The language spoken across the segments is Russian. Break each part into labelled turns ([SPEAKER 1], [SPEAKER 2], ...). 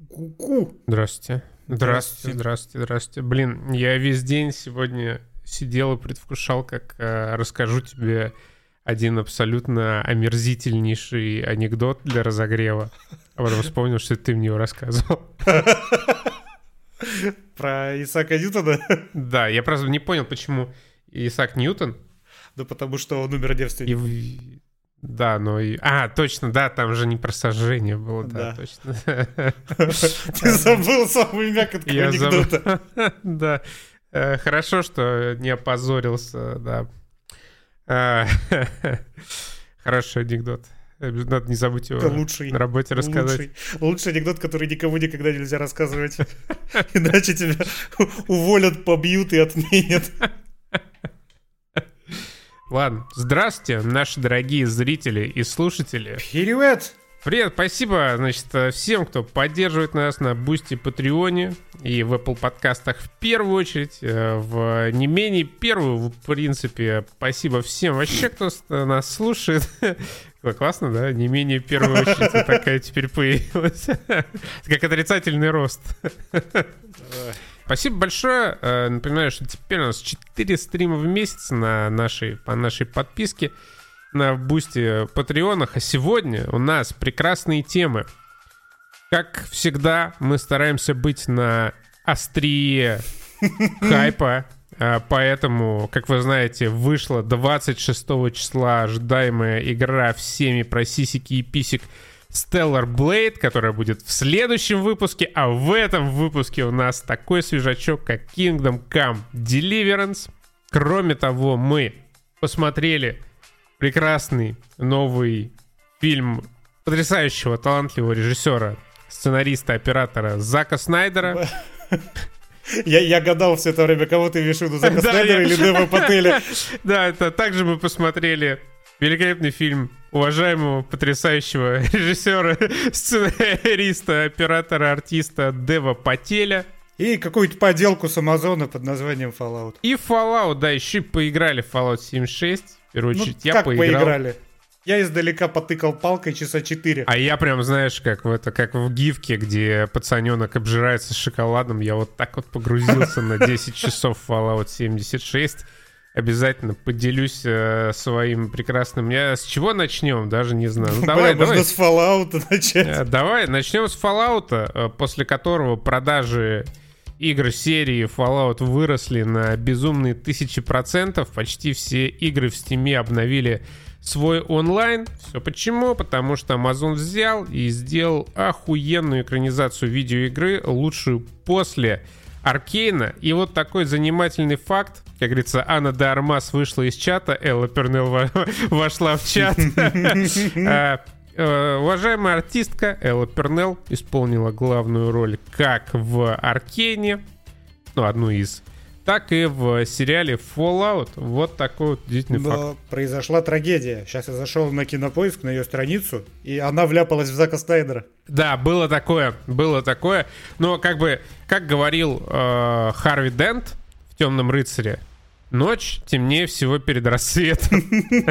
[SPEAKER 1] Ку-ку.
[SPEAKER 2] Здравствуйте. Здравствуйте. Блин, я весь день сегодня сидел и предвкушал, как расскажу тебе один абсолютно омерзительнейший анекдот для разогрева. А потом вспомнил, что ты мне его рассказывал.
[SPEAKER 1] Про Исаака Ньютона?
[SPEAKER 2] Да, я просто не понял, почему Исаак Ньютон.
[SPEAKER 1] Да потому что он умер девственником.
[SPEAKER 2] Да, но и... точно, да, там же не про сожжение было, да, точно.
[SPEAKER 1] Ты забыл самое имя этого анекдота.
[SPEAKER 2] Да, хорошо, что не опозорился, да. Хороший анекдот. Надо не забыть его на работе рассказать.
[SPEAKER 1] Лучший анекдот, который никому никогда нельзя рассказывать. Иначе тебя уволят, побьют и отменят.
[SPEAKER 2] Ладно, здравствуйте, наши дорогие зрители и слушатели.
[SPEAKER 1] Привет!
[SPEAKER 2] Привет, спасибо, значит, всем, кто поддерживает нас на Бусти, Патреоне и в Apple подкастах в первую очередь, в не менее первую, в принципе, спасибо всем вообще, кто нас слушает. Классно, да? Не менее первую очередь такая теперь появилась. Как отрицательный рост. Спасибо большое. Напоминаю, что теперь у нас 4 стрима в месяц по нашей подписке на Бусти, Патреонах. А сегодня у нас прекрасные темы. Как всегда, мы стараемся быть на острие хайпа. Поэтому, как вы знаете, вышла 26 числа ожидаемая игра всеми про сисики и писек Stellar Blade, которая будет в следующем выпуске, а в этом выпуске у нас такой свежачок, как Kingdom Come Deliverance. Кроме того, мы посмотрели прекрасный новый фильм потрясающего, талантливого режиссера, сценариста, оператора Зака Снайдера.
[SPEAKER 1] Я гадал все это время, кого ты имеешь в виду, Зака Снайдера или Дева Пателя.
[SPEAKER 2] Да, это также мы посмотрели великолепный фильм уважаемого, потрясающего режиссера, сценариста, оператора, артиста Дева Пателя.
[SPEAKER 1] И какую-то поделку с Амазона под названием Fallout.
[SPEAKER 2] И Fallout, да, еще и поиграли в Fallout 76. В первую очередь, я
[SPEAKER 1] как
[SPEAKER 2] поиграл.
[SPEAKER 1] Поиграли? Я издалека потыкал палкой часа 4.
[SPEAKER 2] А я прям, знаешь, как в гифке, где пацаненок обжирается шоколадом, я вот так вот погрузился на 10 часов в Fallout 76. Обязательно поделюсь своим прекрасным... С чего начнем? Даже не знаю.
[SPEAKER 1] Давай. Можно с Fallout начать.
[SPEAKER 2] Давай, начнем с Fallout, после которого продажи игр серии Fallout выросли на безумные 1000%. Почти все игры в Steam обновили свой онлайн. Все почему? Потому что Amazon взял и сделал охуенную экранизацию видеоигры, лучшую после Аркейна. И вот такой занимательный факт. Как говорится, Анна де Армас вышла из чата, Элла Пернелл вошла в чат. Уважаемая артистка Элла Пернелл исполнила главную роль как в Аркейне, одну из, так и в сериале Fallout. Вот такой вот удивительный факт.
[SPEAKER 1] Но произошла трагедия. Сейчас я зашел на Кинопоиск, на ее страницу, и она вляпалась в Зака Снайдера.
[SPEAKER 2] Да, было такое. Но как говорил Харви Дент в «Темном рыцаре», ночь темнее всего перед рассветом.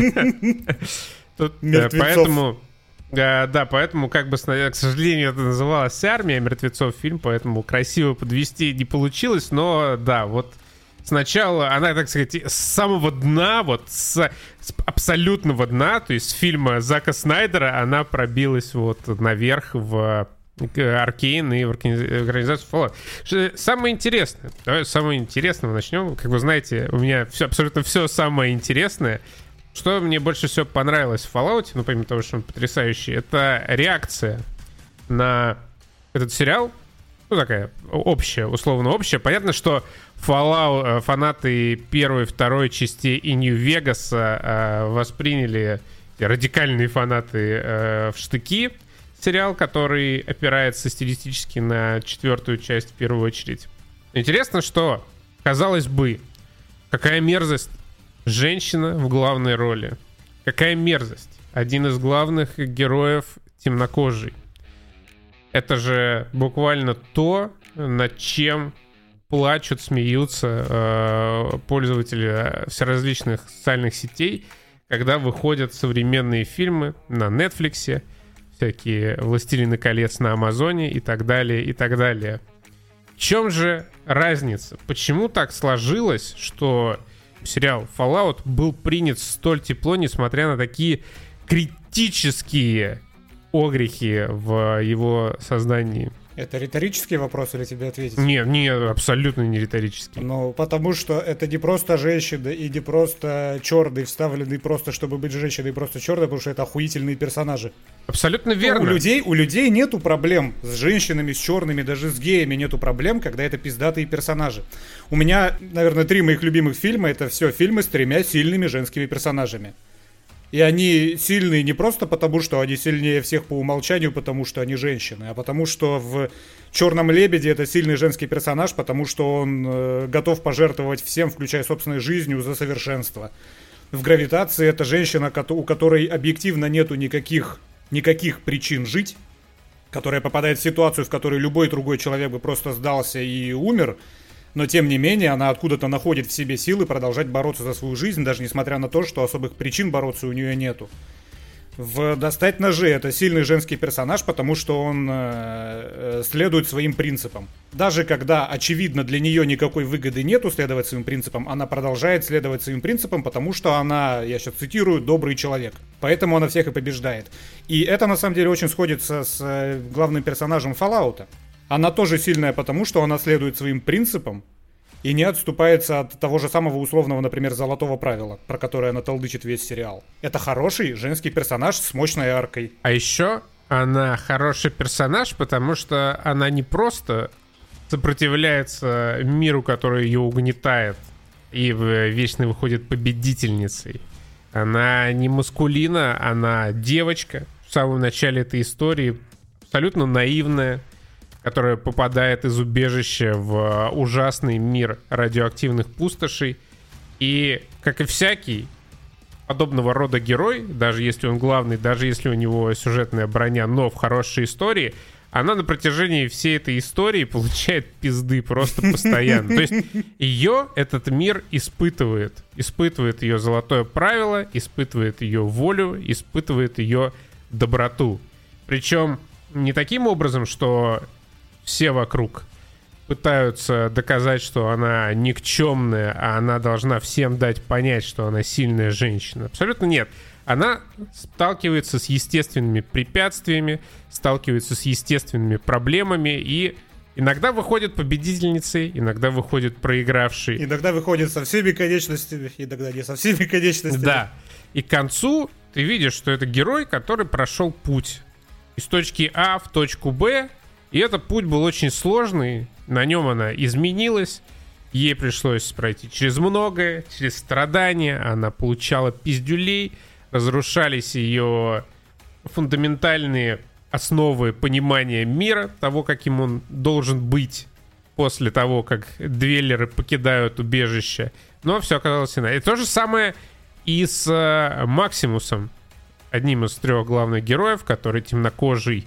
[SPEAKER 2] Поэтому... Да, поэтому, к сожалению, это называлось «Армия мертвецов» фильм, поэтому красиво подвести не получилось, но да, вот сначала она, так сказать, с самого дна, с абсолютного дна, то есть с фильма Зака Снайдера, она пробилась вот наверх в Аркейн и в организацию Fallout. Самое интересное, давай с самого интересного начнем. Как вы знаете, у меня абсолютно все самое интересное. Что мне больше всего понравилось в Fallout, помимо того, что он потрясающий, это реакция на этот сериал. Такая общая, условно общая. Понятно, что Fallout, фанаты первой, второй частей и Нью-Вегаса восприняли, радикальные фанаты, в штыки сериал, который опирается стилистически на четвертую часть в первую очередь. Интересно, что, казалось бы, какая мерзость. Женщина в главной роли. Какая мерзость. Один из главных героев темнокожий. Это же буквально то, над чем плачут, смеются пользователи различных социальных сетей, когда выходят современные фильмы на Netflix, всякие «Властелины колец» на Амазоне и так далее, и так далее. В чем же разница? Почему так сложилось, что сериал Fallout был принят столь тепло, несмотря на такие критические огрехи в его создании?
[SPEAKER 1] Это риторический вопрос или тебе ответить?
[SPEAKER 2] Нет, абсолютно не риторический.
[SPEAKER 1] Ну, потому что это не просто женщина и не просто черный, вставленный просто, чтобы быть женщиной, просто черный, потому что это охуительные персонажи.
[SPEAKER 2] Абсолютно верно.
[SPEAKER 1] У людей нету проблем с женщинами, с черными, даже с геями нету проблем, когда это пиздатые персонажи. У меня, наверное, 3 моих любимых фильма — это все фильмы с 3 сильными женскими персонажами. И они сильные не просто потому, что они сильнее всех по умолчанию, потому что они женщины, а потому что в «Черном лебеде» это сильный женский персонаж, потому что он готов пожертвовать всем, включая собственной жизнью, за совершенство. В «Гравитации» это женщина, у которой объективно нету никаких причин жить, которая попадает в ситуацию, в которой любой другой человек бы просто сдался и умер, но тем не менее она откуда-то находит в себе силы продолжать бороться за свою жизнь, даже несмотря на то, что особых причин бороться у нее нету. В «Достать ножи» это сильный женский персонаж, потому что он следует своим принципам. Даже когда, очевидно, для нее никакой выгоды нету следовать своим принципам, она продолжает следовать своим принципам, потому что она, я сейчас цитирую, добрый человек. Поэтому она всех и побеждает. И это, на самом деле, очень сходится с главным персонажем Fallout. Она тоже сильная, потому что она следует своим принципам и не отступается от того же самого условного, например, золотого правила, про которое она толдычит весь сериал. Это хороший женский персонаж с мощной аркой.
[SPEAKER 2] А еще она хороший персонаж, потому что она не просто сопротивляется миру, который ее угнетает, и вечно выходит победительницей. Она не маскулина, она девочка в самом начале этой истории, абсолютно наивная, которая попадает из убежища в ужасный мир радиоактивных пустошей. И, как и всякий подобного рода герой, даже если он главный, даже если у него сюжетная броня, но в хорошей истории, она на протяжении всей этой истории получает пизды просто постоянно. То есть ее этот мир испытывает. Испытывает ее золотое правило, испытывает ее волю, испытывает ее доброту. Причем не таким образом, что все вокруг пытаются доказать, что она никчемная, а она должна всем дать понять, что она сильная женщина. Абсолютно нет. Она сталкивается с естественными препятствиями, сталкивается с естественными проблемами и иногда выходит победительницей, иногда выходит проигравшей.
[SPEAKER 1] Иногда выходит со всеми конечностями, иногда не со всеми конечностями.
[SPEAKER 2] Да. И к концу ты видишь, что это герой, который прошел путь из точки А в точку Б. И этот путь был очень сложный, на нем она изменилась, ей пришлось пройти через многое, через страдания, она получала пиздюлей, разрушались ее фундаментальные основы понимания мира, того, каким он должен быть после того, как двеллеры покидают убежище. Но все оказалось иначе. И то же самое и с Максимусом, одним из 3 главных героев, который темнокожий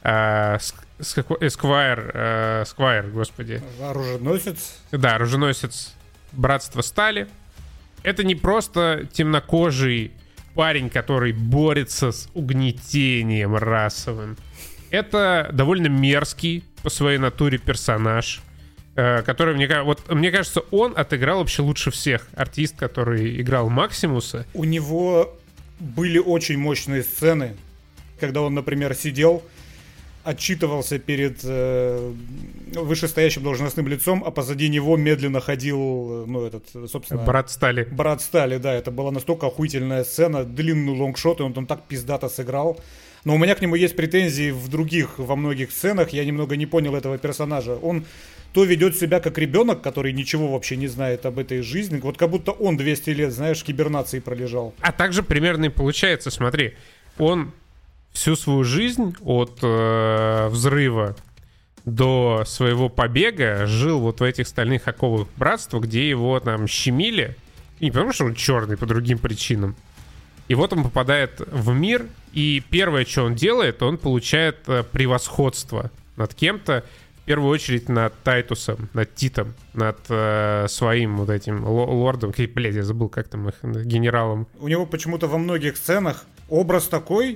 [SPEAKER 2] Сквайр, господи.
[SPEAKER 1] Оруженосец.
[SPEAKER 2] Да, оруженосец Братства Стали. Это не просто темнокожий парень, который борется с угнетением расовым. Это довольно мерзкий по своей натуре персонаж, который, мне кажется, он отыграл вообще лучше всех. Артист, который играл Максимуса.
[SPEAKER 1] У него были очень мощные сцены, когда он, например, сидел, отчитывался перед вышестоящим должностным лицом, а позади него медленно ходил, собственно...
[SPEAKER 2] Брат Стали.
[SPEAKER 1] Брат Стали, да, это была настолько охуительная сцена, длинный лонгшот, и он там так пиздато сыграл. Но у меня к нему есть претензии во многих сценах, я немного не понял этого персонажа. Он то ведет себя как ребенок, который ничего вообще не знает об этой жизни, вот как будто он 200 лет, знаешь, в кибернации пролежал.
[SPEAKER 2] А также примерно и получается, смотри, он всю свою жизнь от взрыва до своего побега жил вот в этих стальных оковах братства, где его там щемили. И не потому, что он черный, по другим причинам. И вот он попадает в мир, и первое, что он делает, он получает превосходство над кем-то, в первую очередь над Тайтусом, над Титом, над своим вот этим лордом. Блядь, я забыл, как там их, генералом.
[SPEAKER 1] У него почему-то во многих сценах образ такой,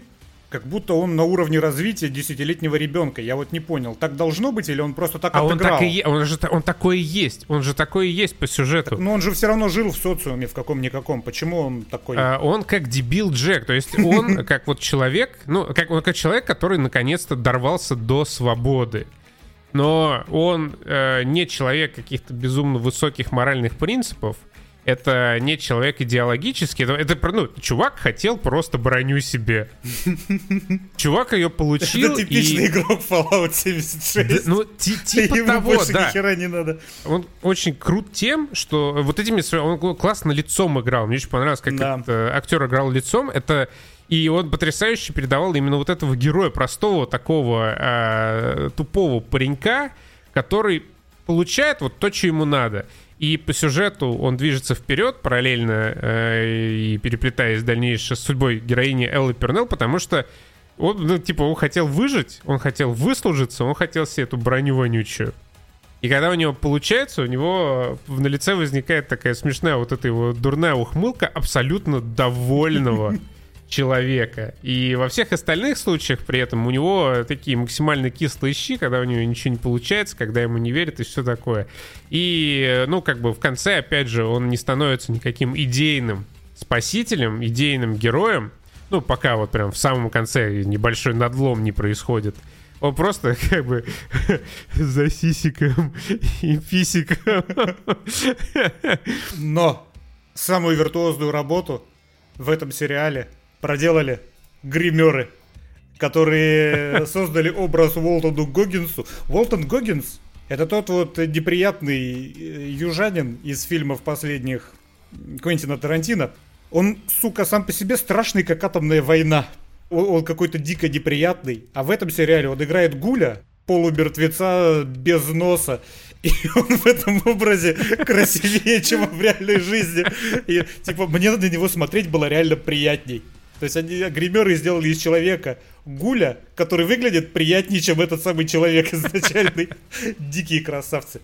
[SPEAKER 1] Как будто он на уровне развития 10-летнего ребенка. Я вот не понял, так должно быть или он просто так отыграл?
[SPEAKER 2] Он такой и есть. Он же такой и есть по сюжету.
[SPEAKER 1] Так, но он же все равно жил в социуме в каком-никаком. Почему он такой?
[SPEAKER 2] Он как дебил Джек. То есть он как вот человек, как человек, который наконец-то дорвался до свободы. Но он не человек каких-то безумно высоких моральных принципов. Это не человек идеологический. Чувак хотел просто броню себе. Чувак ее получил.
[SPEAKER 1] Это типичный игрок Fallout 76.
[SPEAKER 2] Типа
[SPEAKER 1] ему
[SPEAKER 2] того,
[SPEAKER 1] больше
[SPEAKER 2] да.
[SPEAKER 1] ни хера не надо.
[SPEAKER 2] Он очень крут тем, что вот этими... Он классно лицом играл. Мне очень понравилось, как этот актер играл лицом. И он потрясающе передавал именно вот этого героя, простого такого тупого паренька, который получает вот то, что ему надо. И по сюжету он движется вперед, параллельно и переплетаясь дальнейшей с судьбой героини Эллы Пернелл, потому что он хотел выжить, он хотел выслужиться, он хотел себе эту броню вонючую. И когда у него получается, у него на лице возникает такая смешная вот эта его дурная ухмылка абсолютно довольного человека. И во всех остальных случаях при этом у него такие максимально кислые щи, когда у него ничего не получается, когда ему не верят и все такое. И, в конце, опять же, он не становится никаким идейным спасителем, идейным героем. Пока вот прям в самом конце небольшой надлом не происходит. Он просто за сисиком и писиком.
[SPEAKER 1] Но самую виртуозную работу в этом сериале проделали гримеры, которые создали образ Уолтону Гоггинсу. Уолтон Гоггинс — это тот вот неприятный южанин из фильмов последних Квентина Тарантино. Он, сука, сам по себе страшный, как атомная война. Он какой-то дико неприятный. А в этом сериале он играет Гуля, полумертвеца без носа. И он в этом образе красивее, чем в реальной жизни. И, мне на него смотреть было реально приятней. То есть гримеры сделали из человека Гуля, который выглядит приятнее, чем этот самый человек изначальный. Дикие красавцы.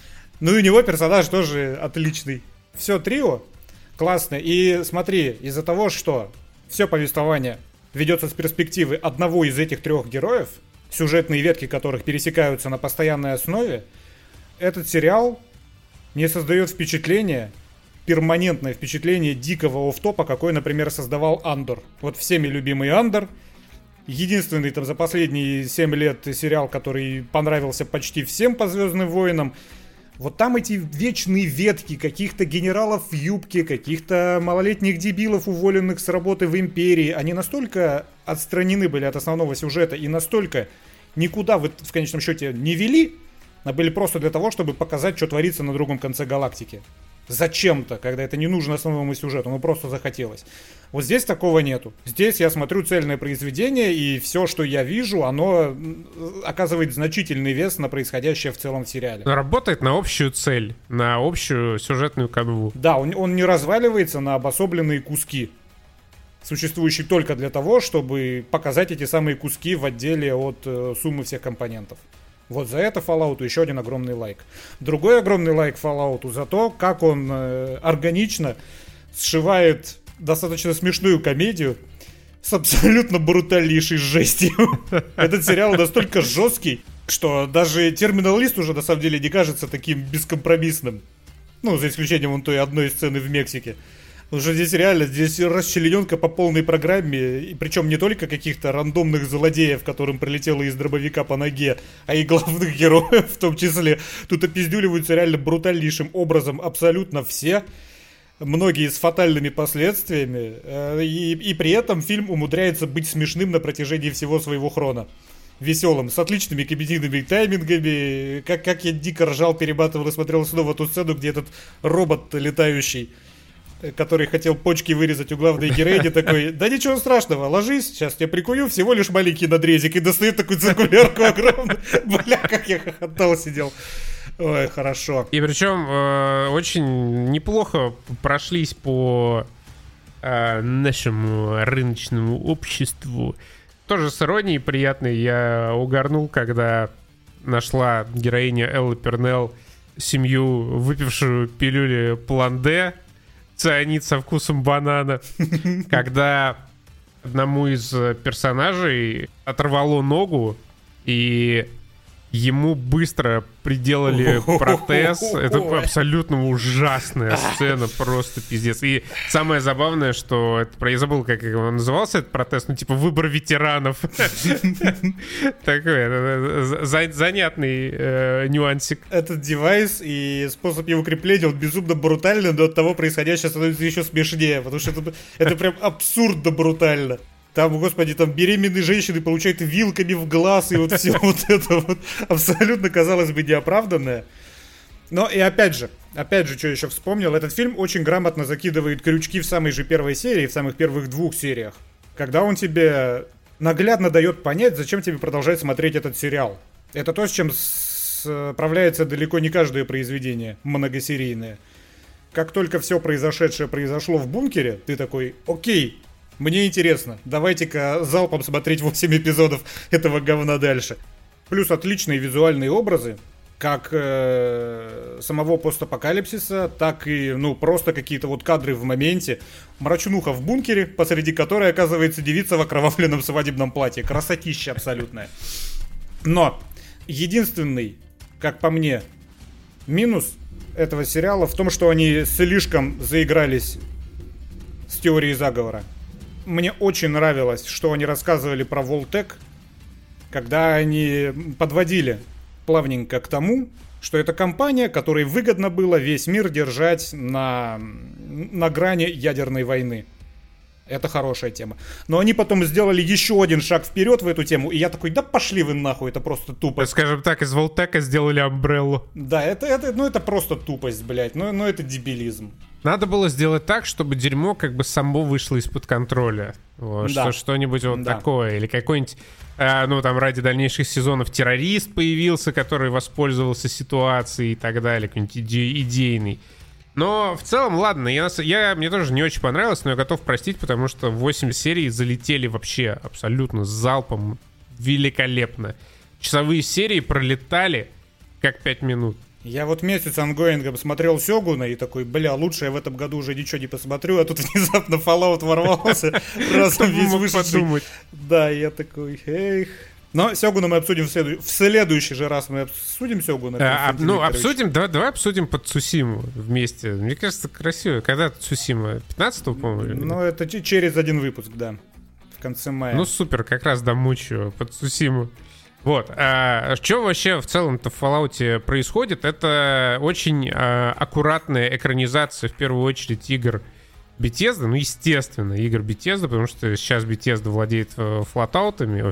[SPEAKER 1] И у него персонаж тоже отличный. Все трио классно. И смотри, из-за того, что все повествование ведется с перспективы одного из этих трех героев, сюжетные ветки которых пересекаются на постоянной основе, этот сериал не создает впечатление, перманентное впечатление дикого оффтопа, какой, например, создавал Андор. Вот всеми любимый Андор. Единственный за последние 7 лет сериал, который понравился почти всем по «Звездным войнам». Вот там эти вечные ветки каких-то генералов в юбке, каких-то малолетних дебилов, уволенных с работы в Империи, они настолько отстранены были от основного сюжета и настолько никуда в конечном счете не вели, а были просто для того, чтобы показать, что творится на другом конце галактики. Зачем-то, когда это не нужно основному сюжету, просто захотелось. Вот здесь такого нету. Здесь я смотрю цельное произведение, и все, что я вижу, оно оказывает значительный вес на происходящее в целом в сериале.
[SPEAKER 2] Работает на общую цель, на общую сюжетную канву.
[SPEAKER 1] Да, он не разваливается на обособленные куски, существующие только для того, чтобы показать эти самые куски в отделе от суммы всех компонентов. Вот за это Fallout еще один огромный лайк. Другой огромный лайк Fallout за то, как он органично сшивает достаточно смешную комедию с абсолютно брутальнейшей жестью. Этот сериал настолько жесткий, что даже Terminal List уже на самом деле не кажется таким бескомпромиссным. За исключением той одной сцены в Мексике. Потому что здесь расчлененка по полной программе, и причем не только каких-то рандомных злодеев, которым прилетело из дробовика по ноге, а и главных героев в том числе. Тут опиздюливаются реально брутальнейшим образом абсолютно все, многие с фатальными последствиями, и при этом фильм умудряется быть смешным на протяжении всего своего хрона. Веселым, с отличными комедийными таймингами, как я дико ржал, перематывал и смотрел снова ту сцену, где этот робот летающий, который хотел почки вырезать у главной героини, такой: да ничего страшного, ложись, сейчас тебя прикую, всего лишь маленький надрезик, и достает такую циркулярку огромную. Бля, как я хохотал, сидел. Ой, хорошо.
[SPEAKER 2] И причем очень неплохо прошлись по нашему рыночному обществу. Тоже с иронией приятной я угорнул, когда нашла героиня Эллы Пернелл семью, выпившую пилюли План Д, цианид со вкусом банана, когда одному из персонажей оторвало ногу, и ему быстро приделали протез. Это абсолютно ужасная сцена, просто пиздец. И самое забавное, что я забыл, как он назывался, этот протез, ну типа выбор ветеранов. Такой занятный нюансик.
[SPEAKER 1] Этот девайс и способ его крепления, он безумно брутальный, но от того происходящее становится еще смешнее, потому что это прям абсурдно брутально. Там, господи, там беременные женщины получают вилками в глаз, и вот все вот это вот абсолютно, казалось бы, неоправданное. Но и опять же, что еще вспомнил, этот фильм очень грамотно закидывает крючки в самой же первой серии, в самых первых 2 сериях, когда он тебе наглядно дает понять, зачем тебе продолжать смотреть этот сериал. Это то, с чем справляется далеко не каждое произведение многосерийное. Как только все произошедшее произошло в бункере, ты такой: окей, мне интересно, давайте-ка залпом смотреть 8 эпизодов этого говна дальше. Плюс отличные визуальные образы, как самого постапокалипсиса, так и, просто какие-то вот кадры в моменте. Мрачнуха в бункере, посреди которой оказывается девица в окровавленном свадебном платье. Красотища абсолютная. Но единственный, как по мне, минус этого сериала в том, что они слишком заигрались с теорией заговора. Мне очень нравилось, что они рассказывали про Волтек, когда они подводили плавненько к тому, что это компания, которой выгодно было весь мир держать на грани ядерной войны. Это хорошая тема. Но они потом сделали еще один шаг вперед в эту тему, и я такой: да пошли вы нахуй, это просто тупость.
[SPEAKER 2] Скажем так, из Волтека сделали Umbrella.
[SPEAKER 1] Да, это просто тупость, блядь, это дебилизм.
[SPEAKER 2] Надо было сделать так, чтобы дерьмо как бы само вышло из-под контроля. Вот,
[SPEAKER 1] да.
[SPEAKER 2] Что-нибудь вот такое. Или какой-нибудь, там ради дальнейших сезонов террорист появился, который воспользовался ситуацией и так далее. Какой-нибудь идейный. Но в целом, ладно, мне тоже не очень понравилось, но я готов простить, потому что 8 серий залетели вообще абсолютно с залпом. Великолепно. Часовые серии пролетали как 5 минут.
[SPEAKER 1] Я вот месяц ангоингом смотрел Сёгуна и такой: лучше я в этом году уже ничего не посмотрю, а тут внезапно Fallout ворвался, разом весь вышедший. Да, я такой: эх. Но Сёгуна мы обсудим в следующий же раз. Мы обсудим Сёгуна.
[SPEAKER 2] Обсудим, давай обсудим под Цусиму вместе. Мне кажется, красиво. Когда Цусима? 15-го, по-моему?
[SPEAKER 1] Это через один выпуск, да. В конце мая.
[SPEAKER 2] Супер, как раз домучу под Цусиму. Вот. Что вообще в целом-то в Fallout происходит? Это очень аккуратная экранизация, в первую очередь, игр Bethesda. Естественно, игр Bethesda, потому что сейчас Bethesda владеет флатаутами.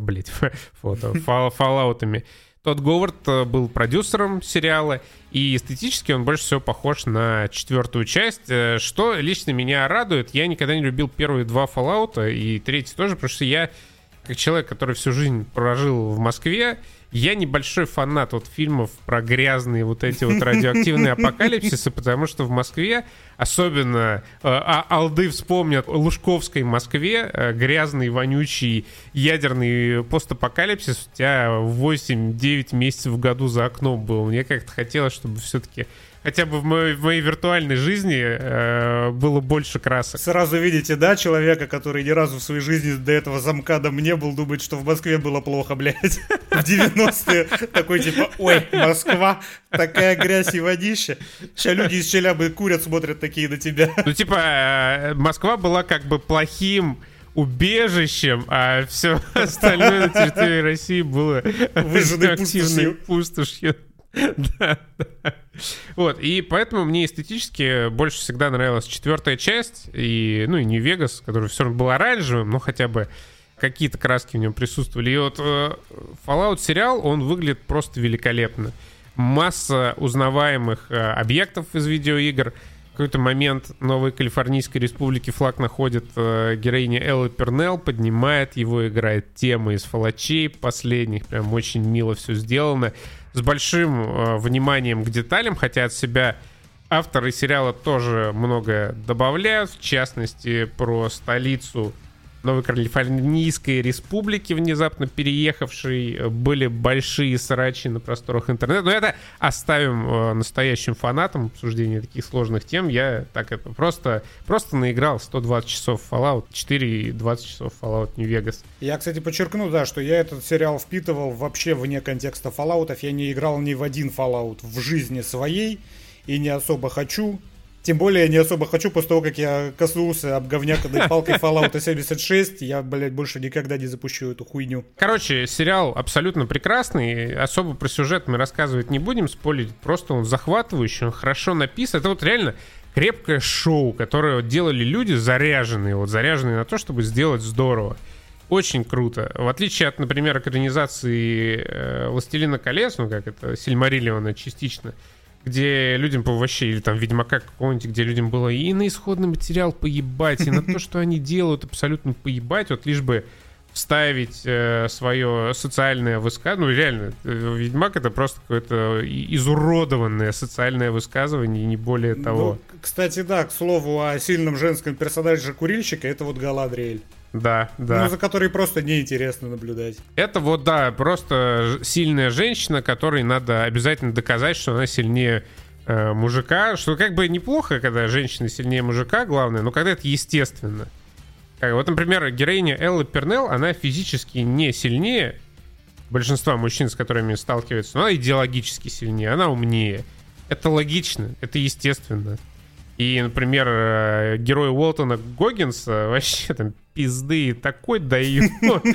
[SPEAKER 2] Fallout'ами. Тодд Говард был продюсером сериала, и эстетически он больше всего похож на 4-ю часть, что лично меня радует. Я никогда не любил первые 2 Fallout'а, и 3-й тоже, потому что я, как человек, который всю жизнь прожил в Москве, я небольшой фанат фильмов про грязные вот эти вот радиоактивные апокалипсисы, потому что в Москве, особенно алды вспомнят о Лужковской Москве, грязный, вонючий, ядерный постапокалипсис у тебя 8-9 месяцев в году за окном был. Мне как-то хотелось, чтобы все-таки хотя бы в моей виртуальной жизни было больше красок.
[SPEAKER 1] Сразу видите, да, человека, который ни разу в своей жизни до этого замкадом не был, думает, что в Москве было плохо, блядь. В 90-е такой типа: ой, Москва, такая грязь и водища. Сейчас люди из Челябы курят, смотрят такие на тебя.
[SPEAKER 2] Москва была как бы плохим убежищем, а все остальное на территории России было
[SPEAKER 1] выжженной
[SPEAKER 2] пустошью. Да. Вот, и поэтому мне эстетически больше всегда нравилась 4-я часть, и Нью-Вегас, который все равно был оранжевым, но хотя бы какие-то краски в нем присутствовали. И вот Fallout сериал, он выглядит просто великолепно. Масса узнаваемых объектов из видеоигр. В какой-то момент Новой Калифорнийской Республики флаг находит героиня Элла Пернелл, поднимает его, играет темы из Фалачей последних. Прям очень мило все сделано. С большим вниманием к деталям, хотя от себя авторы сериала тоже многое добавляют. В частности, про столицу Новой Калифорнийской республики, внезапно переехавшей, были большие срачи на просторах интернета. Но это оставим настоящим фанатам обсуждения таких сложных тем. Я так это просто наиграл 120 часов Fallout 4 и 20 часов Fallout New Vegas.
[SPEAKER 1] Я, кстати, подчеркну, да, что я этот сериал впитывал вообще вне контекста Fallout'ов. Я не играл ни в один Fallout в жизни своей и не особо хочу. Тем более, я не особо хочу, после того, как я коснулся обговняканной палкой Fallout 76, я, блядь, больше никогда не запущу эту хуйню.
[SPEAKER 2] Короче, сериал абсолютно прекрасный, особо про сюжет мы рассказывать не будем, спойлерить, просто он захватывающий, он хорошо написан. Это вот реально крепкое шоу, которое делали люди заряженные на то, чтобы сделать здорово. Очень круто. В отличие от, например, экранизации «Властелина колец», ну как это, «Сильмариллиона» частично, где людям вообще, или там Ведьмака какого-нибудь, где людям было и на исходный материал поебать, и на то, что они делают, абсолютно поебать, вот лишь бы вставить свое социальное высказывание. Ну, реально, Ведьмак — это просто какое-то изуродованное социальное высказывание, и не более того.
[SPEAKER 1] Ну, кстати, да, к слову о сильном женском персонаже курильщика, это вот Галадриэль.
[SPEAKER 2] Да.
[SPEAKER 1] Ну, за которой просто неинтересно наблюдать.
[SPEAKER 2] Это вот, да, просто сильная женщина, которой надо обязательно доказать, что она сильнее мужика. Что как бы неплохо, когда женщина сильнее мужика, главное, но когда это естественно. Вот, например, героиня Эллы Пернелл, она физически не сильнее большинства мужчин, с которыми сталкивается, но она идеологически сильнее, она умнее. Это логично, это естественно. И, например, герой Уолтона Гоггинса вообще там пизды такой дают,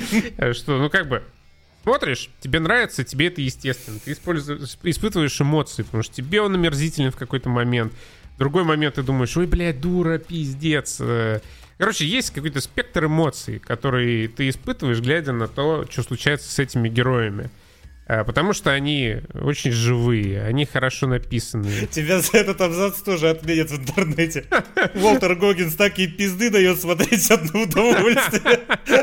[SPEAKER 2] что, ну, как бы, смотришь, тебе нравится, тебе это естественно. Ты испытываешь эмоции, потому что тебе он омерзителен в какой-то момент. В другой момент ты думаешь, ой, блядь, дура, пиздец. Короче, есть какой-то спектр эмоций, которые ты испытываешь, глядя на то, что случается с этими героями. Потому что они очень живые, они хорошо написанные.
[SPEAKER 1] Тебя за этот абзац тоже отменят в интернете. Уолтер Гоггинс так и пизды дает смотреть одно удовольствие.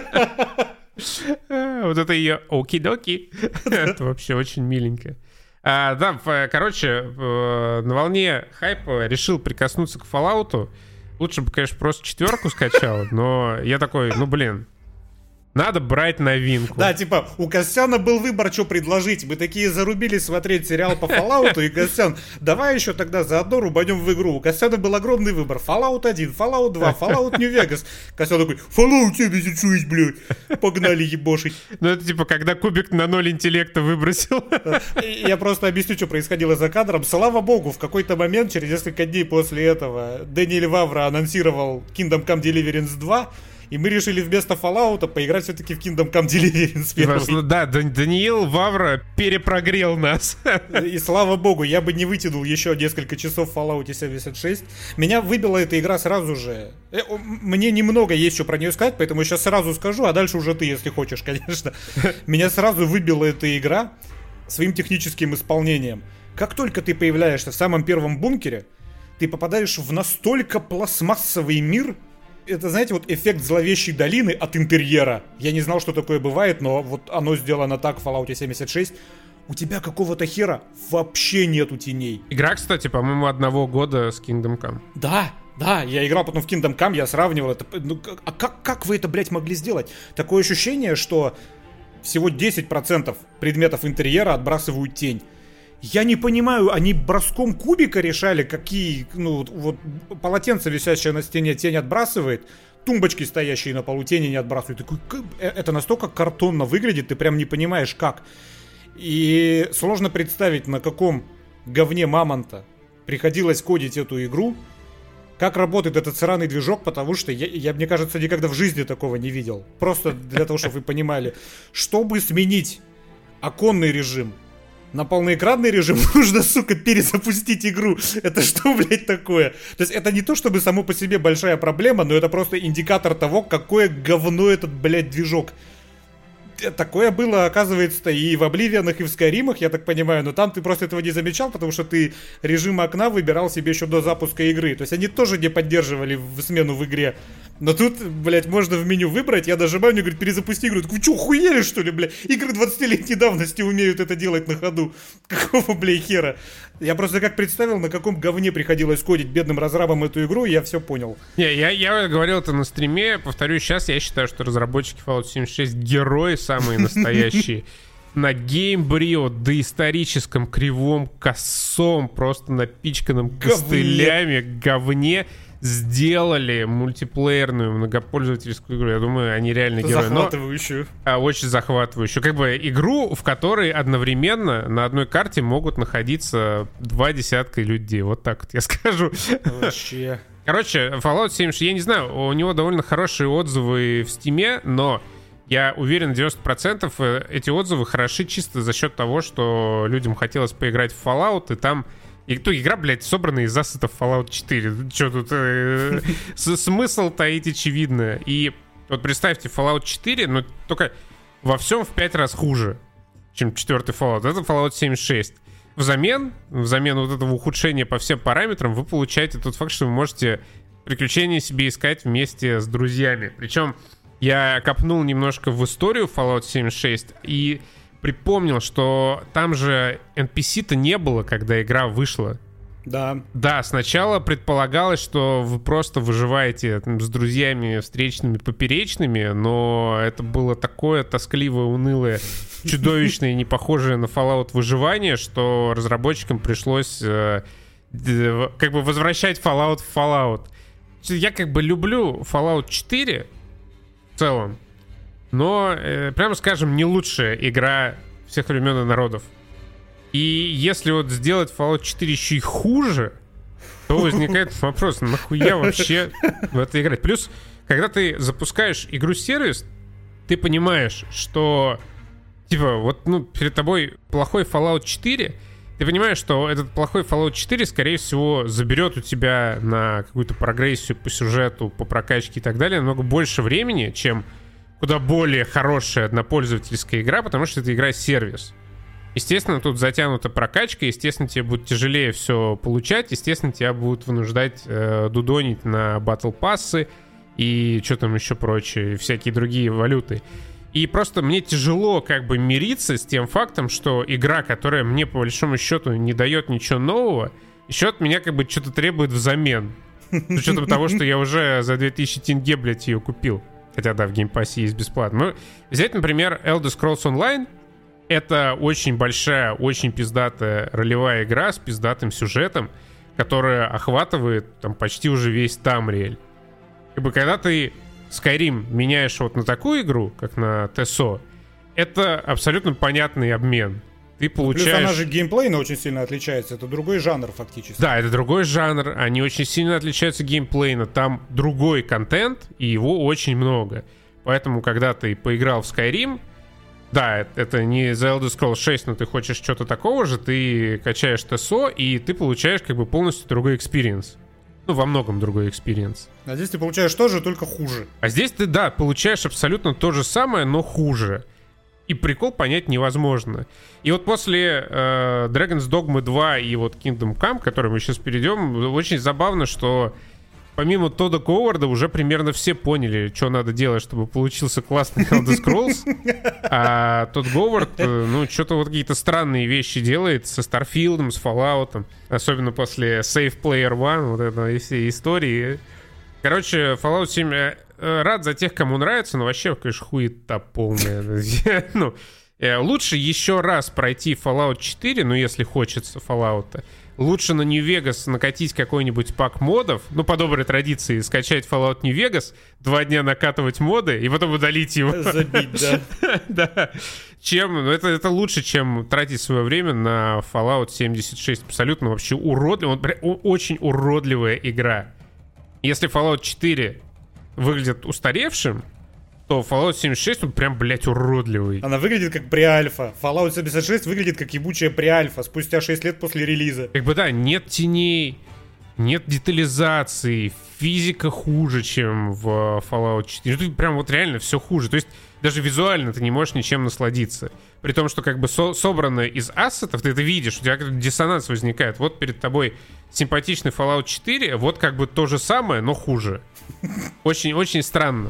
[SPEAKER 2] Вот это ее оки-доки. Это вообще очень миленько. Да, короче, на волне хайпа решил прикоснуться к Fallout'у. Лучше бы, конечно, просто 4 скачал, но я такой, ну блин, надо брать новинку.
[SPEAKER 1] Да, типа, у Костяна был выбор, что предложить. Мы такие зарубились смотреть сериал по Fallout'у, и Костян, давай еще тогда заодно рубанем в игру. У Костяна был огромный выбор. Fallout 1, Fallout 2, Fallout New Vegas. Костян такой, Fallout 76, блядь. Погнали ебошить.
[SPEAKER 2] Ну это типа, когда кубик на 0 интеллекта выбросил.
[SPEAKER 1] Я просто объясню, что происходило за кадром. Слава богу, в какой-то момент, через несколько дней после этого, Дэниэль Вавра анонсировал Kingdom Come Deliverance 2. И мы решили вместо Fallout'а поиграть все-таки в Kingdom Come Deliverance 1.
[SPEAKER 2] Да, Даниил Вавра перепрогрел нас.
[SPEAKER 1] И слава богу, я бы не вытянул еще несколько часов в Fallout 76. Меня выбила эта игра сразу же. Мне немного есть что про нее сказать, поэтому я сейчас сразу скажу, а дальше уже ты, если хочешь, конечно. Меня сразу выбила эта игра своим техническим исполнением. Как только ты появляешься в самом первом бункере, ты попадаешь в настолько пластмассовый мир. Это, знаете, вот эффект зловещей долины от интерьера. Я не знал, что такое бывает, но вот оно сделано так в Fallout 76. У тебя какого-то хера вообще нету теней.
[SPEAKER 2] Игра, кстати, по-моему, 1 года с Kingdom Come.
[SPEAKER 1] Да, я играл потом в Kingdom Come, я сравнивал это. Ну, а как вы это, блядь, могли сделать? Такое ощущение, что всего 10% предметов интерьера отбрасывают тень. Я не понимаю, они броском кубика решали, какие, ну, вот полотенце, висящее на стене, тень отбрасывает, тумбочки, стоящие на полу, тени не отбрасывают. Такой, это настолько картонно выглядит, ты прям не понимаешь, как. И сложно представить, на каком говне мамонта приходилось кодить эту игру, как работает этот сраный движок, потому что я, мне кажется, никогда в жизни такого не видел. Просто для того, чтобы вы понимали. Чтобы сменить оконный режим на полноэкранный режим, нужно, сука, перезапустить игру. Это что, блядь, такое? То есть это не то, чтобы само по себе большая проблема, но это просто индикатор того, какое говно этот, блядь, движок. Такое было, оказывается, и в Обливианах, и в Скайримах, я так понимаю, но там ты просто этого не замечал, потому что ты режим окна выбирал себе еще до запуска игры. То есть они тоже не поддерживали в смену в игре Но тут, блядь, можно в меню выбрать, я нажимаю, мне говорит, перезапусти игру. Вы что, хуели, что ли, блядь? Игры 20-летней давности умеют это делать на ходу. Какого, блядь, хера? Я просто как представил, на каком говне приходилось кодить бедным разрабам эту игру, и я все понял.
[SPEAKER 2] Не, я говорил это на стриме, повторюсь сейчас, я считаю, что разработчики Fallout 76 герои самые настоящие. На геймбрио, доисторическом, кривом, косом, просто напичканном костылями, говне сделали мультиплеерную многопользовательскую игру. Я думаю, они реально герои.
[SPEAKER 1] Захватывающую.
[SPEAKER 2] Очень захватывающую. Как бы игру, в которой одновременно на одной карте могут находиться 20 людей. Вот так вот я скажу.
[SPEAKER 1] Вообще.
[SPEAKER 2] Короче, Fallout 76, я не знаю, у него довольно хорошие отзывы в Steam, но я уверен, 90% эти отзывы хороши чисто за счет того, что людям хотелось поиграть в Fallout, и там... игра, блядь, собрана из ассетов Fallout 4. Что тут? Смысл таить очевидно. И вот представьте, Fallout 4, но только во всем в 5 раз хуже, чем 4-й Fallout. Это Fallout 76. Взамен вот этого ухудшения по всем параметрам вы получаете тот факт, что вы можете приключения себе искать вместе с друзьями. Причем я копнул немножко в историю Fallout 76 и припомнил, что там же NPC-то не было, когда игра вышла.
[SPEAKER 1] Да.
[SPEAKER 2] Да, сначала предполагалось, что вы просто выживаете с друзьями встречными, поперечными, но это было такое тоскливое, унылое, чудовищное, не похожее на Fallout выживание, что разработчикам пришлось как бы возвращать Fallout в Fallout. Я как бы люблю Fallout 4 в целом, но, прямо скажем, не лучшая игра всех времен и народов. И если вот сделать Fallout 4 еще и хуже, то возникает вопрос, нахуя вообще в это играть? Плюс, когда ты запускаешь игру-сервис, ты понимаешь, что типа вот перед тобой плохой Fallout 4, ты понимаешь, что этот плохой Fallout 4, скорее всего, заберет у тебя на какую-то прогрессию по сюжету, по прокачке и так далее намного больше времени, чем куда более хорошая однопользовательская игра, потому что это игра-сервис. Естественно, тут затянута прокачка, естественно, тебе будет тяжелее все получать, естественно, тебя будут вынуждать дудонить на батл-пассы и что там еще прочее, всякие другие валюты. И просто мне тяжело как бы мириться с тем фактом, что игра, которая мне по большому счету не дает ничего нового, еще от меня как бы что-то требует взамен. С учетом того, что я уже за 2000 тенге, блядь, ее купил. Хотя, да, в геймпассе есть бесплатно. Но взять, например, Elder Scrolls Online. Это очень большая, очень пиздатая ролевая игра с пиздатым сюжетом, которая охватывает там почти уже весь Тамриэль. Как бы когда ты Skyrim меняешь вот на такую игру, как на TESO, это абсолютно понятный обмен. Ты получаешь...
[SPEAKER 1] Плюс она же геймплейно очень сильно отличается. Это другой жанр фактически.
[SPEAKER 2] Да, это другой жанр. Они очень сильно отличаются геймплейно. Там другой контент, и его очень много. Поэтому, когда ты поиграл в Skyrim, да, это не The Elder Scrolls 6, но ты хочешь что-то такого же, ты качаешь TESO, и ты получаешь как бы полностью другой экспириенс. Ну, во многом другой экспириенс.
[SPEAKER 1] А здесь ты получаешь то же, только хуже.
[SPEAKER 2] А здесь ты, да, получаешь абсолютно то же самое, но хуже. И прикол понять невозможно. И вот после Dragon's Dogma 2 и вот Kingdom Come, к которым мы сейчас перейдем, очень забавно, что помимо Тодда Говарда уже примерно все поняли, что надо делать, чтобы получился классный Elder Scrolls. А Тодд Говард, ну, что-то вот какие-то странные вещи делает со Starfield'ом, с Fallout'ом. Особенно после Save Player One, вот это все истории. Короче, Fallout 7... Рад за тех, кому нравится, но вообще, конечно, хуета полная. Ну, лучше еще раз пройти Fallout 4, ну, если хочется Fallout'а. Лучше на New Vegas накатить какой-нибудь пак модов, ну, по доброй традиции, скачать Fallout New Vegas, 2 дня накатывать моды и потом удалить его.
[SPEAKER 1] Забить, да.
[SPEAKER 2] Да. Это лучше, чем тратить свое время на Fallout 76. Абсолютно вообще уродливая, очень уродливая игра. Если Fallout 4 выглядит устаревшим, то Fallout 76 он прям, блядь, уродливый.
[SPEAKER 1] Она выглядит как преальфа. Fallout 76 выглядит как ебучая преальфа спустя 6 лет после релиза.
[SPEAKER 2] Как бы да, нет теней, нет детализации, физика хуже, чем в Fallout 4. Тут прям вот реально все хуже. То есть даже визуально ты не можешь ничем насладиться. при том, что как бы собрано из ассетов, ты это видишь, у тебя как-то диссонанс возникает. Вот перед тобой симпатичный Fallout 4, вот как бы то же самое, но хуже. Очень-очень странно.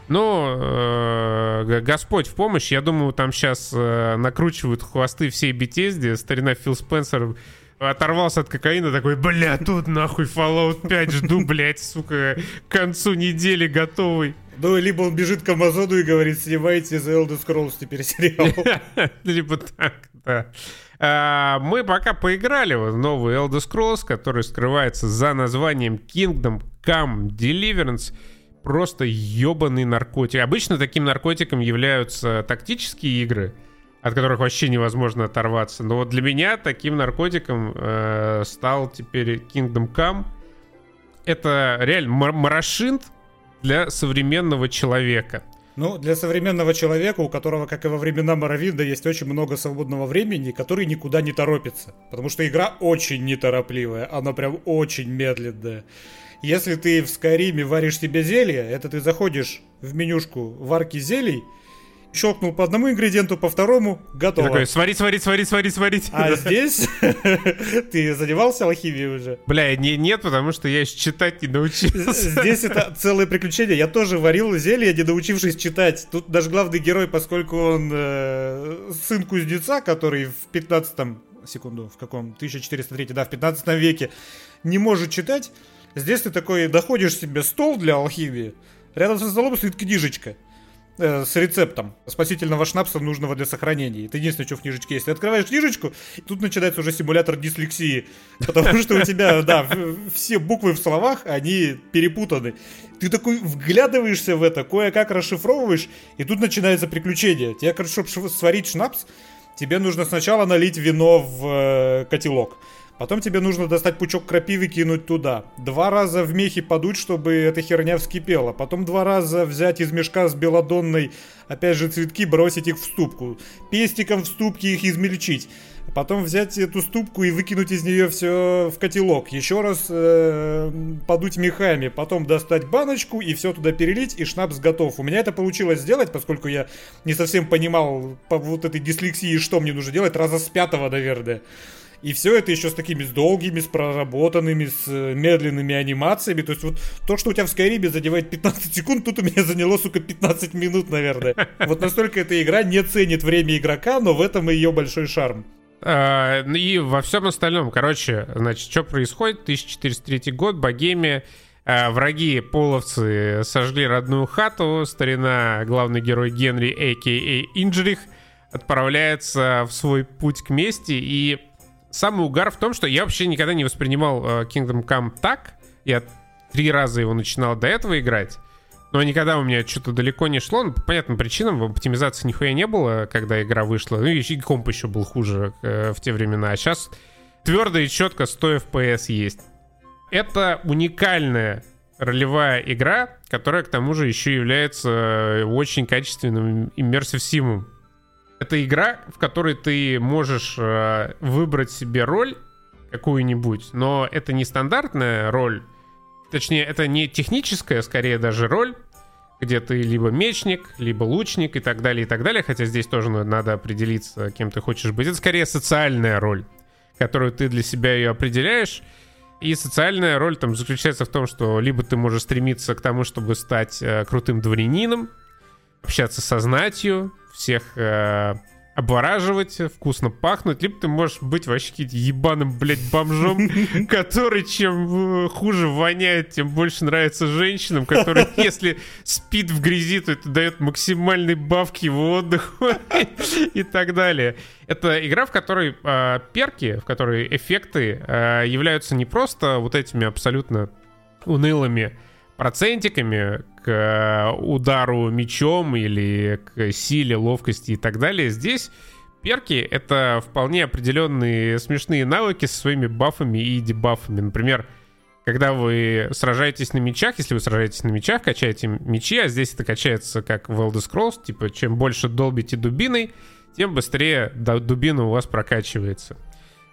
[SPEAKER 2] Но Господь в помощь. Я думаю, там сейчас накручивают хвосты всей Bethesda. Старина Фил Спенсер оторвался от кокаина, такой: бля, тут нахуй Fallout 5 жду, блядь, сука, к концу недели готовый.
[SPEAKER 1] Ну, либо он бежит к Амазону и говорит: снимайте The Elder Scrolls теперь сериал.
[SPEAKER 2] Либо так, да. Мы пока поиграли в новый Elder Scrolls, который скрывается за названием Kingdom Come Deliverance. Просто ебаный наркотик. Обычно таким наркотиком являются тактические игры, от которых вообще невозможно оторваться. Но вот для меня таким наркотиком стал теперь Kingdom Come. Это реально марошинт для современного человека.
[SPEAKER 1] Ну, для современного человека, у которого, как и во времена Моровинда, есть очень много свободного времени, который никуда не торопится. Потому что игра очень неторопливая, она прям очень медленная. Если ты в Скайриме варишь себе зелье, это ты заходишь в менюшку варки зелий, щелкнул по одному ингредиенту, по второму, готово.
[SPEAKER 2] Ты такой: сварить.
[SPEAKER 1] А здесь ты занимался алхимией уже?
[SPEAKER 2] Бля, нет, потому что я еще читать не научился.
[SPEAKER 1] Здесь это целое приключение. Я тоже варил зелье, не научившись читать. Тут даже главный герой, поскольку он сын кузнеца, который в 15 веке не может читать. Здесь ты такой находишь себе стол для алхимии. Рядом со столом стоит книжечка с рецептом спасительного шнапса, нужного для сохранения. Это единственное, что в книжечке есть. Ты открываешь книжечку, и тут начинается уже симулятор дислексии. Потому что у тебя, да, все буквы в словах, они перепутаны. Ты такой вглядываешься в это, кое-как расшифровываешь, и тут начинается приключение. Тебе, короче, чтобы сварить шнапс, тебе нужно сначала налить вино в котелок. Потом тебе нужно достать пучок крапивы, кинуть туда. 2 раза в мехи подуть, чтобы эта херня вскипела. Потом 2 раза взять из мешка с белодонной, опять же, цветки, бросить их в ступку. Пестиком в ступке их измельчить. Потом взять эту ступку и выкинуть из нее все в котелок. Еще раз подуть мехами. Потом достать баночку и все туда перелить, и шнапс готов. У меня это получилось сделать, поскольку я не совсем понимал по вот этой дислексии, что мне нужно делать, раза с 5-го, наверное. И все это еще с такими долгими, с проработанными, с медленными анимациями. То есть вот то, что у тебя в Скайриме занимает 15 секунд, тут у меня заняло, сука, 15 минут, наверное. Вот настолько эта игра не ценит время игрока, но в этом и ее большой шарм.
[SPEAKER 2] И во всем остальном, короче, значит, что происходит? 1403 год, Богемия. Враги, половцы, сожгли родную хату. Старина, главный герой Генри, а.к.а. Инджрих, отправляется в свой путь к мести. И самый угар в том, что я вообще никогда не воспринимал Kingdom Come так. Я 3 раза его начинал до этого играть, но никогда у меня что-то далеко не шло. Ну, по понятным причинам, в оптимизации нихуя не было, когда игра вышла. Ну и комп еще был хуже в те времена. А сейчас твердо и четко 100 FPS есть. Это уникальная ролевая игра, которая к тому же еще является очень качественным immersive симом. Это игра, в которой ты можешь выбрать себе роль какую-нибудь, но это не стандартная роль, точнее, это не техническая, скорее даже роль, где ты либо мечник, либо лучник и так далее, хотя здесь тоже надо определиться, кем ты хочешь быть. Это скорее социальная роль, которую ты для себя ее определяешь, и социальная роль там заключается в том, что либо ты можешь стремиться к тому, чтобы стать крутым дворянином, общаться со знатью, всех обвораживать, вкусно пахнуть, либо ты можешь быть вообще каким-то ебаным, блядь, бомжом, который чем хуже воняет, тем больше нравится женщинам, который, если спит в грязи, то это дает максимальный баф к его отдыху и так далее. Это игра, в которой перки, в которой эффекты являются не просто вот этими абсолютно унылыми процентиками к удару мечом или к силе, ловкости и так далее. Здесь перки — это вполне определенные смешные навыки со своими бафами и дебафами. Например, когда вы сражаетесь на мечах, если вы сражаетесь на мечах, качаете мечи, а здесь это качается как в Elder Scrolls, типа чем больше долбите дубиной, тем быстрее дубина у вас прокачивается.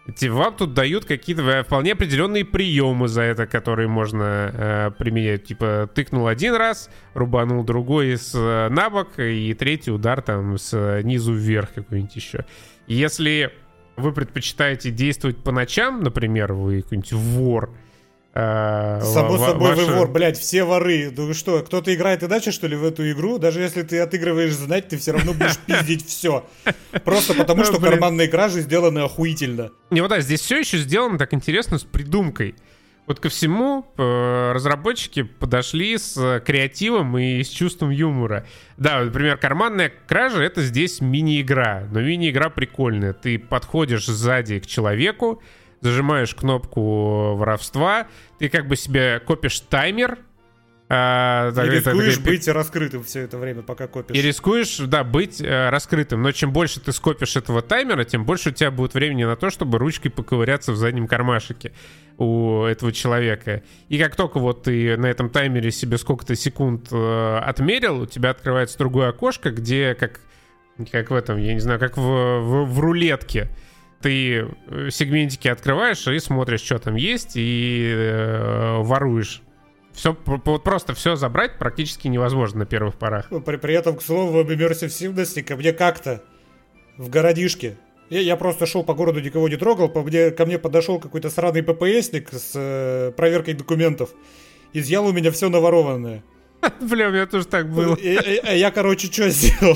[SPEAKER 2] Вам тут дают какие-то вполне определенные приемы за это, которые можно применять. Типа тыкнул один раз, рубанул другой на бок, и третий удар там снизу вверх какой-нибудь еще. Если вы предпочитаете действовать по ночам, например, вы какой-нибудь вор,
[SPEAKER 1] само собой вы вор, блядь, все воры. Ну что, кто-то играет иначе, что ли, в эту игру? Даже если ты отыгрываешь знать, ты все равно будешь пиздить все. Просто потому, что карманные кражи сделаны охуительно.
[SPEAKER 2] Не, вот да, здесь все еще сделано так интересно, с придумкой. Вот ко всему разработчики подошли с креативом и с чувством юмора. Да, например, карманная кража — это здесь мини-игра, но мини-игра прикольная. Ты подходишь сзади к человеку, зажимаешь кнопку воровства, ты как бы себе копишь таймер.
[SPEAKER 1] И рискуешь быть раскрытым все это время, пока копишь.
[SPEAKER 2] И рискуешь, да, быть раскрытым. Но чем больше ты скопишь этого таймера, тем больше у тебя будет времени на то, чтобы ручкой поковыряться в заднем кармашике у этого человека. И как только вот ты на этом таймере себе сколько-то секунд отмерил, у тебя открывается другое окошко, где как в этом, я не знаю, как в рулетке. Ты сегментики открываешь и смотришь, что там есть, и воруешь. Все, просто все забрать практически невозможно на первых порах.
[SPEAKER 1] При этом, к слову, об иммерсивности ко мне как-то в городишке. Я просто шел по городу, никого не трогал. Ко мне подошел какой-то сраный ППСник с проверкой документов. Изъял у меня все наворованное.
[SPEAKER 2] Бля, у меня тоже так было.
[SPEAKER 1] Я, короче, что сделал?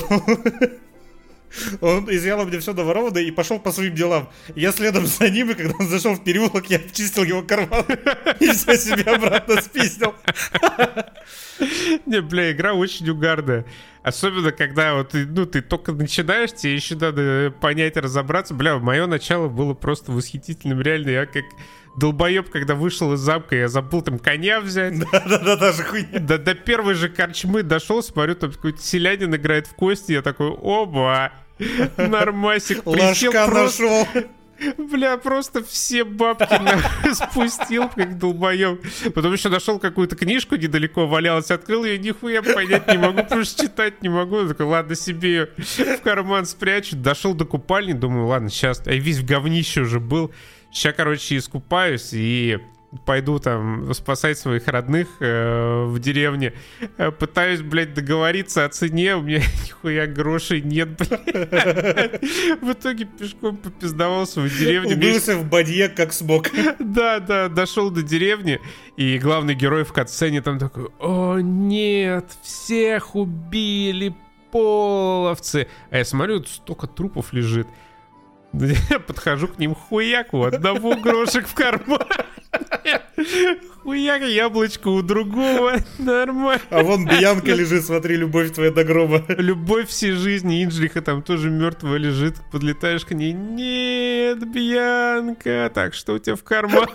[SPEAKER 1] Он изъял у меня все наворованное и пошел по своим делам. Я следом за ним, и когда он зашел в переулок, я обчистил его карман и все себе обратно спиздил.
[SPEAKER 2] Не, бля, игра очень угарная. Особенно, когда вот ты только начинаешь, тебе еще надо понять, разобраться. Бля, мое начало было просто восхитительным. Реально, я как долбоеб, когда вышел из замка, я забыл там коня взять.
[SPEAKER 1] Да, даже хуйня.
[SPEAKER 2] До первой же корчмы дошел, смотрю, там какой-то селянин играет в кости. Я такой, оба, нормасик.
[SPEAKER 1] Ложка нашел.
[SPEAKER 2] Бля, просто все бабки спустил, как долбоёб. Потом еще нашел какую-то книжку недалеко, валялась, открыл ее, нихуя понять не могу, потому что читать не могу. Я такой, ладно, себе ее в карман спрячу. Дошел до купальни, думаю, ладно, сейчас... А весь в говнище уже был. Сейчас, короче, искупаюсь и пойду там спасать своих родных в деревне. Пытаюсь, блядь, договориться о цене. У меня нихуя грошей нет, блядь. В итоге пешком попиздовался в деревню.
[SPEAKER 1] Убился в бадье, как смог.
[SPEAKER 2] Да, дошел до деревни. И главный герой в катсцене там такой: о нет, всех убили половцы. А я смотрю, тут столько трупов лежит. Я подхожу к ним, хуяку, одного грошек в карман. Хуяк, яблочко у другого. Нормально.
[SPEAKER 1] А вон Бьянка лежит, смотри, любовь твоя до гроба.
[SPEAKER 2] Любовь всей жизни, Инжлиха там тоже мертвая лежит. Подлетаешь к ней. Нет, Бьянка. Так, что у тебя в кармане?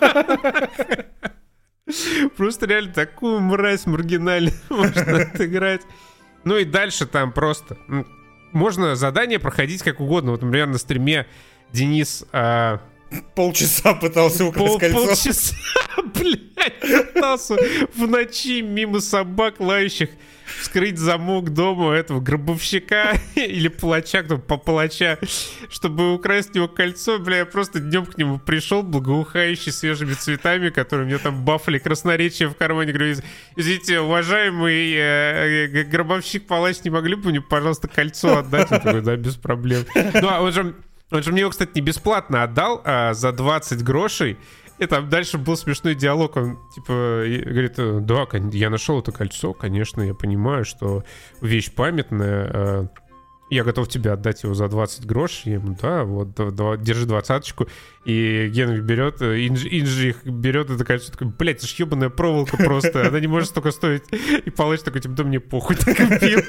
[SPEAKER 2] Просто реально такую мразь маргинальную можно отыграть. Ну и дальше там просто... Можно задание проходить как угодно. Вот, например, на стриме Денис...
[SPEAKER 1] полчаса пытался украсть кольцо.
[SPEAKER 2] Полчаса, блядь, пытался в ночи мимо собак лающих вскрыть замок дома этого гробовщика или палача, палача, чтобы украсть у него кольцо. Бля, я просто днем к нему пришел, благоухающий свежими цветами, которые мне там бафали красноречие в кармане. Говорю, извините, уважаемый гробовщик-палач, не могли бы мне, пожалуйста, кольцо отдать? Он такой, да, без проблем. Ну, а он же мне его, кстати, не бесплатно отдал, а за 20 грошей. И там дальше был смешной диалог. Он, типа, говорит, да, я нашел это кольцо, конечно, я понимаю, что вещь памятная. Я готов тебе отдать его за 20 грош. Я ему, да, вот, держи 20-очку. И Генри берет, Инжи берет это кольцо, такой, блядь, это ж ебаная проволока просто. Она не может столько стоить. И палач такой, типа, да мне похуй, так купил.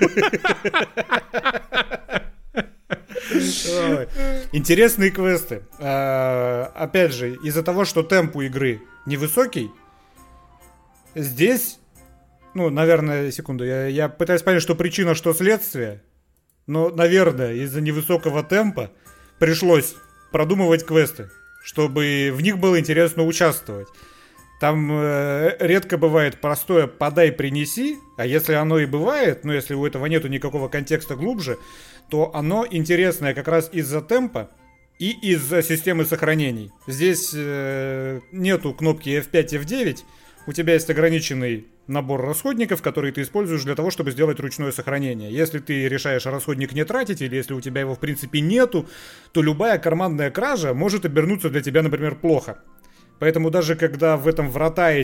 [SPEAKER 1] Интересные квесты. Опять же, из-за того, что темп у игры невысокий, здесь, ну, наверное, секунду, я пытаюсь понять, что причина, что следствие, но, наверное, из-за невысокого темпа пришлось продумывать квесты, чтобы в них было интересно участвовать. Там редко бывает простое «подай, принеси», а если оно и бывает, но если у этого нету никакого контекста глубже, то оно интересное как раз из-за темпа и из-за системы сохранений. Здесь нету кнопки F5, F9, у тебя есть ограниченный набор расходников, которые ты используешь для того, чтобы сделать ручное сохранение. Если ты решаешь расходник не тратить, или если у тебя его в принципе нету, то любая карманная кража может обернуться для тебя, например, плохо. Поэтому даже когда в этом вратае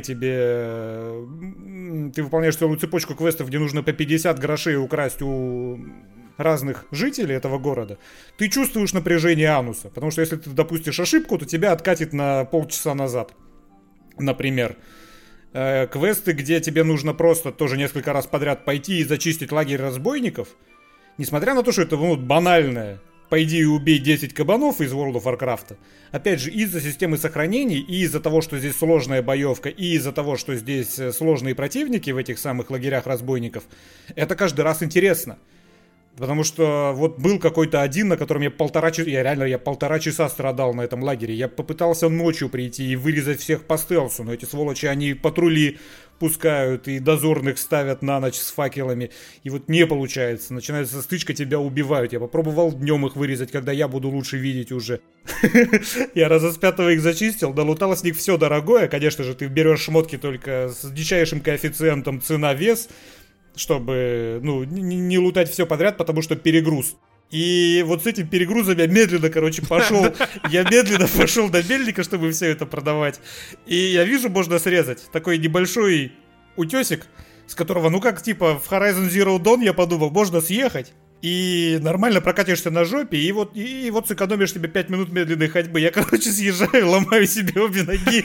[SPEAKER 1] ты выполняешь целую цепочку квестов, где нужно по 50 грошей украсть у разных жителей этого города, ты чувствуешь напряжение ануса. Потому что если ты допустишь ошибку, то тебя откатит на полчаса назад. Например, квесты, где тебе нужно просто тоже несколько раз подряд пойти и зачистить лагерь разбойников, несмотря на то, что это банальное, пойди и убей 10 кабанов из World of Warcraft. Опять же, из-за системы сохранений, и из-за того, что здесь сложная боевка, и из-за того, что здесь сложные противники в этих самых лагерях разбойников, это каждый раз интересно. Потому что вот был какой-то один, на котором я полтора часа страдал на этом лагере. Я попытался ночью прийти и вырезать всех по стелсу, но эти сволочи, они патрули пускают и дозорных ставят на ночь с факелами. И вот не получается. Начинается стычка, тебя убивают. Я попробовал днем их вырезать, когда я буду лучше видеть уже. Я раза с 5 их зачистил, долутал с них все дорогое. Конечно же, ты берешь шмотки только с дичайшим коэффициентом цена-вес, чтобы, не лутать все подряд, потому что перегруз. И вот с этим перегрузом я медленно, пошел. Я медленно пошел до мельника, чтобы все это продавать. И я вижу, можно срезать такой небольшой утесик, с которого, в Horizon Zero Dawn, я подумал, можно съехать. И нормально прокатишься на жопе, и вот сэкономишь себе 5 минут медленной ходьбы. Я, съезжаю, ломаю себе обе ноги.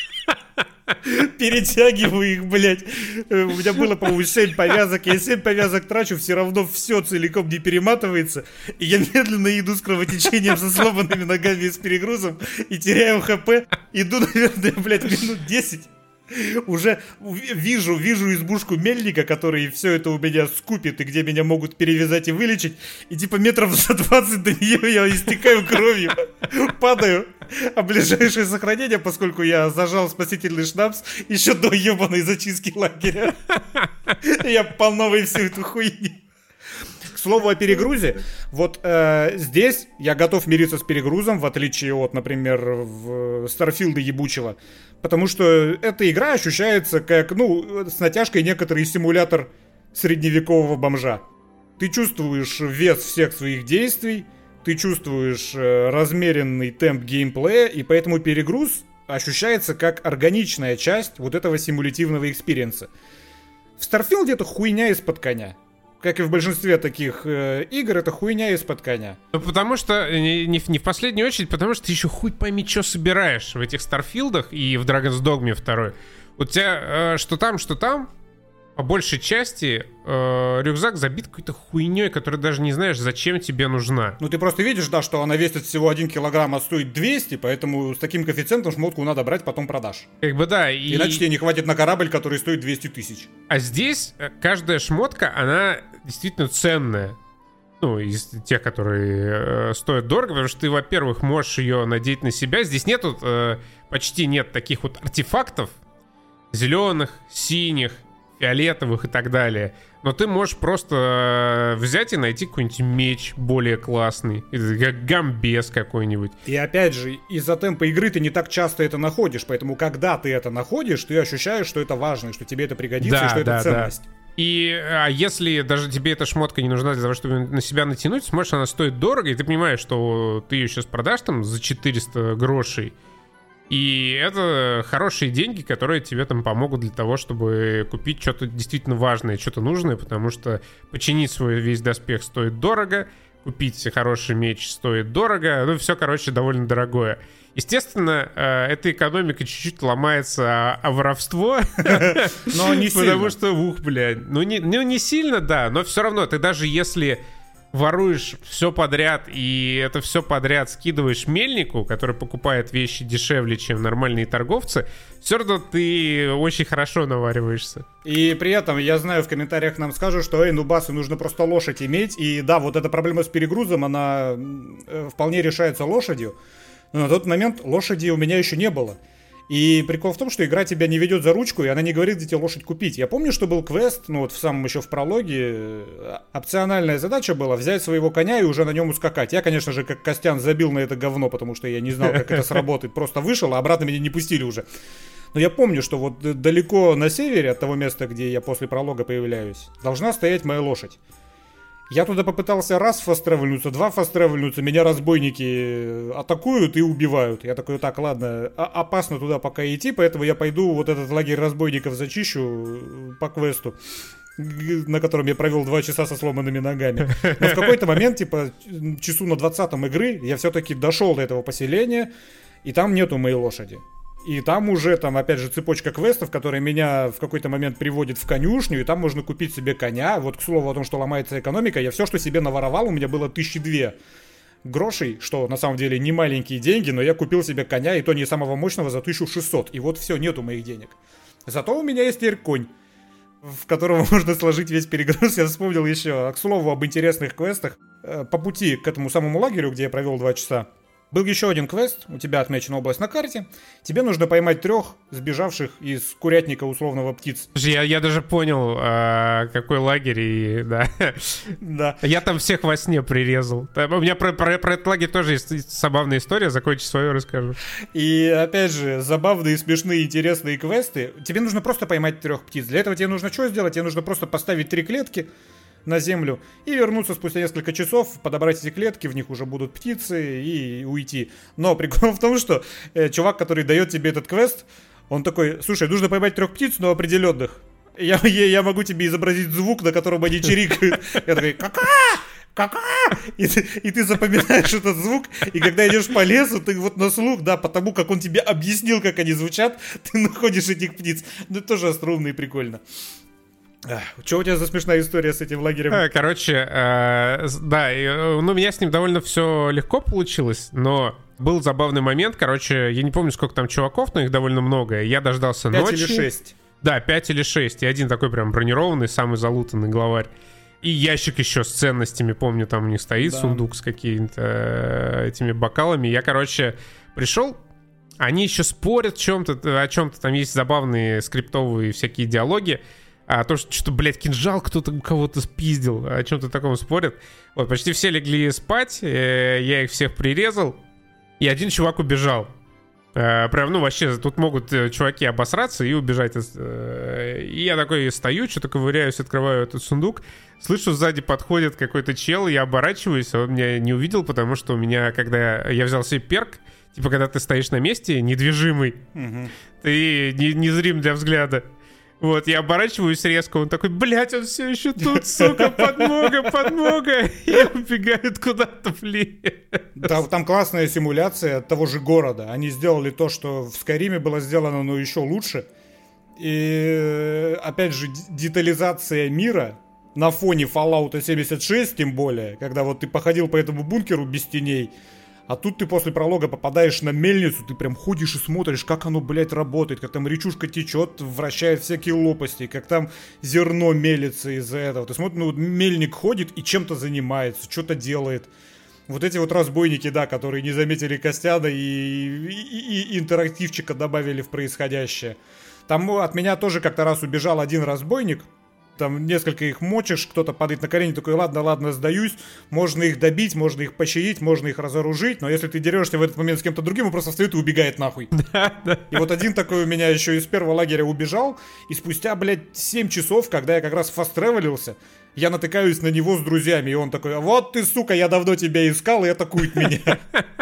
[SPEAKER 1] Перетягиваю их, блядь. У меня было, по-моему, 7 повязок. Я 7 повязок трачу, все равно все целиком не перематывается. И я медленно иду с кровотечением, со сломанными ногами и с перегрузом. И теряю ХП. Иду, наверное, блядь, минут 10. Уже вижу избушку мельника, который все это у меня скупит, и где меня могут перевязать и вылечить. И метров за 20 до нее я истекаю кровью, падаю. А ближайшее сохранение, поскольку я зажал спасительный шнапс еще до ебаной зачистки лагеря, я по новой всю эту хуйню. К слову о перегрузе, вот здесь я готов мириться с перегрузом, в отличие от, например, в Starfield ебучего, потому что эта игра ощущается как, с натяжкой некоторый симулятор средневекового бомжа. Ты чувствуешь вес всех своих действий, ты чувствуешь размеренный темп геймплея, и поэтому перегруз ощущается как органичная часть вот этого симулятивного экспириенса. В Starfield это хуйня из-под коня. Как и в большинстве таких игр, это хуйня из-под коня.
[SPEAKER 2] Потому что, не в последнюю очередь, потому что ты еще хуй пойми, что собираешь в этих Старфилдах и в Dragon's Dogma 2. У тебя что там, по большей части рюкзак забит какой-то хуйней, которую даже не знаешь, зачем тебе нужна.
[SPEAKER 1] Ты просто видишь, да, что она весит всего 1 килограмм, а стоит 200, поэтому с таким коэффициентом шмотку надо брать, потом продашь.
[SPEAKER 2] Да.
[SPEAKER 1] Иначе тебе не хватит на корабль, который стоит 200 тысяч.
[SPEAKER 2] А здесь каждая шмотка, она действительно ценная. Из тех, которые стоят дорого, потому что ты, во-первых, можешь ее надеть на себя. Здесь почти нет таких вот артефактов зеленых, синих, фиолетовых и так далее. Но ты можешь просто взять и найти какой-нибудь меч более классный, как гамбез какой-нибудь.
[SPEAKER 1] И опять же, из-за темпа игры ты не так часто это находишь, поэтому когда ты это находишь, ты ощущаешь, что это важно, что тебе это пригодится, и что это ценность.
[SPEAKER 2] А если даже тебе эта шмотка не нужна для того, чтобы на себя натянуть, смотришь, она стоит дорого, и ты понимаешь, что ты ее сейчас продашь там за 400 грошей. И это хорошие деньги, которые тебе там помогут для того, чтобы купить что-то действительно важное, что-то нужное, потому что починить свой весь доспех стоит дорого, купить хороший меч стоит дорого, все, довольно дорогое. Естественно, эта экономика чуть-чуть ломается о воровство.
[SPEAKER 1] Но не сильно.
[SPEAKER 2] Потому что, не сильно, да, но все равно ты даже если воруешь все подряд, и это все подряд скидываешь мельнику, который покупает вещи дешевле, чем нормальные торговцы, все равно ты очень хорошо навариваешься.
[SPEAKER 1] И при этом, я знаю, в комментариях нам скажут, что, нубасы, нужно просто лошадь иметь. И да, вот эта проблема с перегрузом, она вполне решается лошадью. Но на тот момент лошади у меня еще не было. И прикол в том, что игра тебя не ведет за ручку, и она не говорит, где тебе лошадь купить. Я помню, что был квест, ну вот в самом еще в прологе, опциональная задача была взять своего коня и уже на нем ускакать. Я, конечно же, как Костян, забил на это говно, потому что я не знал, как это сработает. Просто вышел, а обратно меня не пустили уже. Но я помню, что вот далеко на севере от того места, где я после пролога появляюсь, должна стоять моя лошадь. Я туда попытался раз фаст-тревельнуться, два фаст-тревельнуться, меня разбойники атакуют и убивают. Я такой, так, ладно, опасно туда пока идти, поэтому я пойду вот этот лагерь разбойников зачищу по квесту, на котором я провел 2 часа со сломанными ногами. Но в какой-то момент, типа, часу на 20-м игры, я все-таки дошел до этого поселения, и там нету моей лошади. И там уже, там, опять же, цепочка квестов, которая меня в какой-то момент приводит в конюшню, и там можно купить себе коня. Вот, к слову о том, что ломается экономика, я все, что себе наворовал, у меня было 1002 грошей, что на самом деле не маленькие деньги, но я купил себе коня, и то не самого мощного, за 1600. И вот все, нету моих денег. Зато у меня есть теперь конь, в которого можно сложить весь перегруз. Я вспомнил еще, к слову, об интересных квестах. По пути к этому самому лагерю, где я провел 2 часа, был еще один квест, у тебя отмечена область на карте. Тебе нужно поймать 3 сбежавших из курятника условного птиц.
[SPEAKER 2] Я даже понял, какой лагерь, и да.
[SPEAKER 1] Да.
[SPEAKER 2] Я там всех во сне прирезал. У меня про этот лагерь тоже есть забавная история, закончу свою, расскажу.
[SPEAKER 1] И опять же, забавные, смешные, интересные квесты. Тебе нужно просто поймать 3 птиц. Для этого тебе нужно что сделать? Тебе нужно просто поставить 3 клетки на землю и вернуться спустя несколько часов, подобрать эти клетки, в них уже будут птицы, и уйти. Но прикол в том, что чувак, который дает тебе этот квест, он такой: слушай, нужно поймать 3 птиц, но определенных. Я могу тебе изобразить звук, на котором они чирикают. Я такой: кака! И ты запоминаешь этот звук, и когда идешь по лесу, ты вот на слух, да, потому как он тебе объяснил, как они звучат, ты находишь этих птиц. Ну, это тоже остроумно и прикольно. Что у тебя за смешная история с этим лагерем?
[SPEAKER 2] Короче, да, ну, у меня с ним довольно все легко получилось, но был забавный момент. Короче, я не помню, сколько там чуваков, но их довольно много. Я дождался
[SPEAKER 1] 5
[SPEAKER 2] ночи.
[SPEAKER 1] 5 или 6.
[SPEAKER 2] Да, 5 или 6. И один такой прям бронированный, самый залутанный главарь. И ящик еще с ценностями, помню, там у них стоит, да, сундук с какими-то этими бокалами. Я, короче, пришел. Они еще спорят о чем-то. Там есть забавные скриптовые всякие диалоги. А то, что, блядь, кинжал кто-то у кого-то спиздил, о чем-то таком спорят. Вот, почти все легли спать, я их всех прирезал, и один чувак убежал. Прям, ну, вообще, тут могут чуваки обосраться и убежать. И я такой стою, что-то ковыряюсь, открываю этот сундук, слышу, сзади подходит какой-то чел, я оборачиваюсь, он меня не увидел, потому что у меня, когда я взял себе перк, типа, когда ты стоишь на месте, недвижимый, ты незрим для взгляда. Вот, я оборачиваюсь резко, он такой: блять, он все еще тут, сука, подмога, и убегает куда-то, блин.
[SPEAKER 1] Да, там классная симуляция того же города. Они сделали то, что в Скайриме было сделано, но еще лучше. И, опять же, детализация мира на фоне Fallout 76, тем более, когда вот ты походил по этому бункеру без теней, а тут ты после пролога попадаешь на мельницу, ты прям ходишь и смотришь, как оно, блядь, работает, как там речушка течет, вращает всякие лопасти, как там зерно мелится из-за этого. Ты смотришь, ну вот мельник ходит и чем-то занимается, что-то делает. Вот эти вот разбойники, да, которые не заметили Костяна и интерактивчика добавили в происходящее. Там от меня тоже как-то раз убежал один разбойник. Там несколько их мочишь, кто-то падает на колени, такой: ладно, сдаюсь. Можно их добить, можно их пощадить, можно их разоружить. Но если ты дерешься в этот момент с кем-то другим, он просто встает и убегает нахуй. И вот один такой у меня еще из первого лагеря убежал. И спустя, блядь, 7 часов, когда я как раз фаст-тревелился, я натыкаюсь на него с друзьями. И он такой: вот ты, сука, я давно тебя искал, и атакует меня.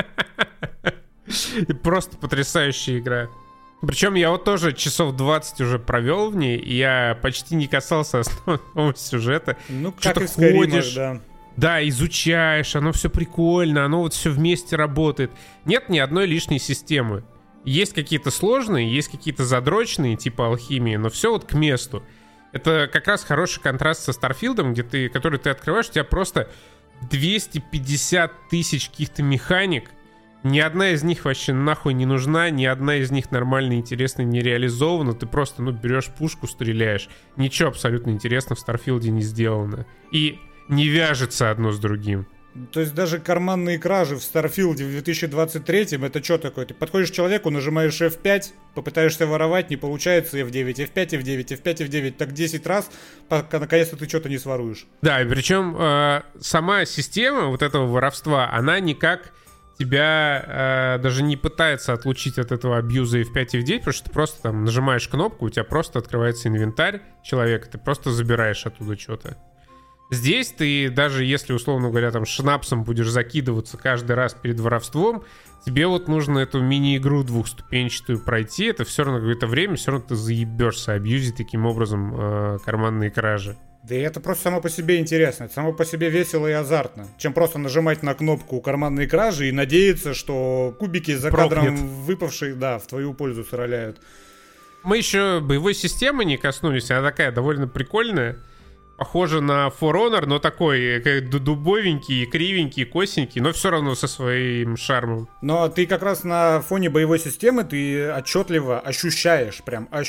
[SPEAKER 2] Просто потрясающая игра. Причем я вот тоже часов 20 уже провел в ней, и я почти не касался основного сюжета.
[SPEAKER 1] Ну, как и в Skyrim, да.
[SPEAKER 2] Да, изучаешь, оно все прикольно, оно вот все вместе работает. Нет ни одной лишней системы. Есть какие-то сложные, есть какие-то задрочные, типа алхимии, но все вот к месту. Это как раз хороший контраст со Старфилдом, который ты открываешь, у тебя просто 250 тысяч каких-то механик. Ни одна из них вообще нахуй не нужна, ни одна из них нормально, интересно не реализована. Ты просто, берешь пушку, стреляешь. Ничего абсолютно интересного в Старфилде не сделано. И не вяжется одно с другим.
[SPEAKER 1] То есть даже карманные кражи в Старфилде в 2023-м, это что такое? Ты подходишь к человеку, нажимаешь F5, попытаешься воровать, не получается, F9, F5, F9, F5, F9, так 10 раз, пока наконец-то ты что-то не своруешь.
[SPEAKER 2] Да, и причем сама система вот этого воровства, она никак тебя даже не пытается отлучить от этого абьюза F5, F9, потому что ты просто там нажимаешь кнопку, у тебя просто открывается инвентарь человека, ты просто забираешь оттуда что-то. Здесь ты, даже если, условно говоря, там шнапсом будешь закидываться каждый раз перед воровством, тебе вот нужно эту мини-игру двухступенчатую пройти, это все равно какое-то время, все равно ты заебешься абьюзить таким образом карманные кражи.
[SPEAKER 1] Да и это просто само по себе интересно, это само по себе весело и азартно, чем просто нажимать на кнопку карманные кражи и надеяться, что кубики за кадром выпавшие, да, в твою пользу сраляют.
[SPEAKER 2] Мы еще боевой системы не коснулись, она такая довольно прикольная. Похоже на For Honor, но такой дубовенький, кривенький, косенький, но все равно со своим шармом.
[SPEAKER 1] Но ты как раз на фоне боевой системы ты отчетливо ощущаешь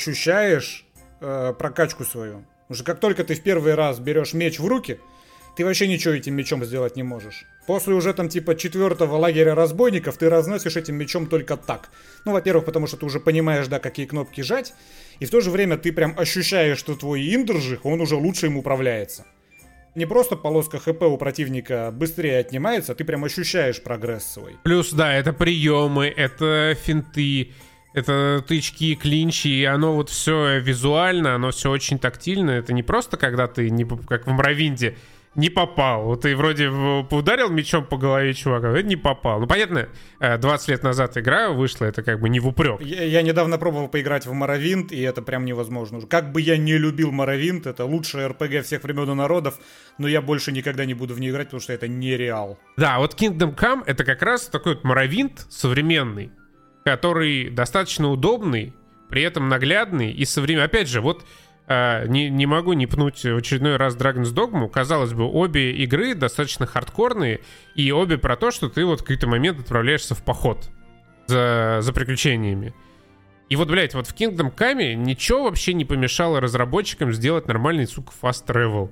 [SPEAKER 1] прокачку свою. Потому что как только ты в первый раз берешь меч в руки, ты вообще ничего этим мечом сделать не можешь. После уже там типа 4-го лагеря разбойников ты разносишь этим мечом только так. Ну, во-первых, потому что ты уже понимаешь, да, какие кнопки жать, и в то же время ты прям ощущаешь, что твой индржих, он уже лучше им управляется. Не просто полоска ХП у противника быстрее отнимается, ты прям ощущаешь прогресс свой.
[SPEAKER 2] Плюс, да, это приемы, это финты, это тычки, клинчи, и оно вот все визуально, оно все очень тактильно. Это не просто когда ты, не, как в Мравинде, не попал. Вот ты вроде ударил мечом по голове чувака, это не попал. Ну, понятно, 20 лет назад игра вышла, это как бы не в упрек.
[SPEAKER 1] Я недавно пробовал поиграть в Morrowind, и это прям невозможно. Как бы я не любил Morrowind, это лучшая РПГ всех времен и народов, но я больше никогда не буду в нее играть, потому что это нереал.
[SPEAKER 2] Да, вот Kingdom Come — это как раз такой вот Morrowind современный, который достаточно удобный, при этом наглядный и современный. Опять же, вот не могу не пнуть в очередной раз Dragon's Dogma. Казалось бы, обе игры достаточно хардкорные, и обе про то, что ты вот в какой-то момент отправляешься в поход за приключениями. И вот, блядь, вот в Kingdom Come ничего вообще не помешало разработчикам сделать нормальный, сука, fast travel.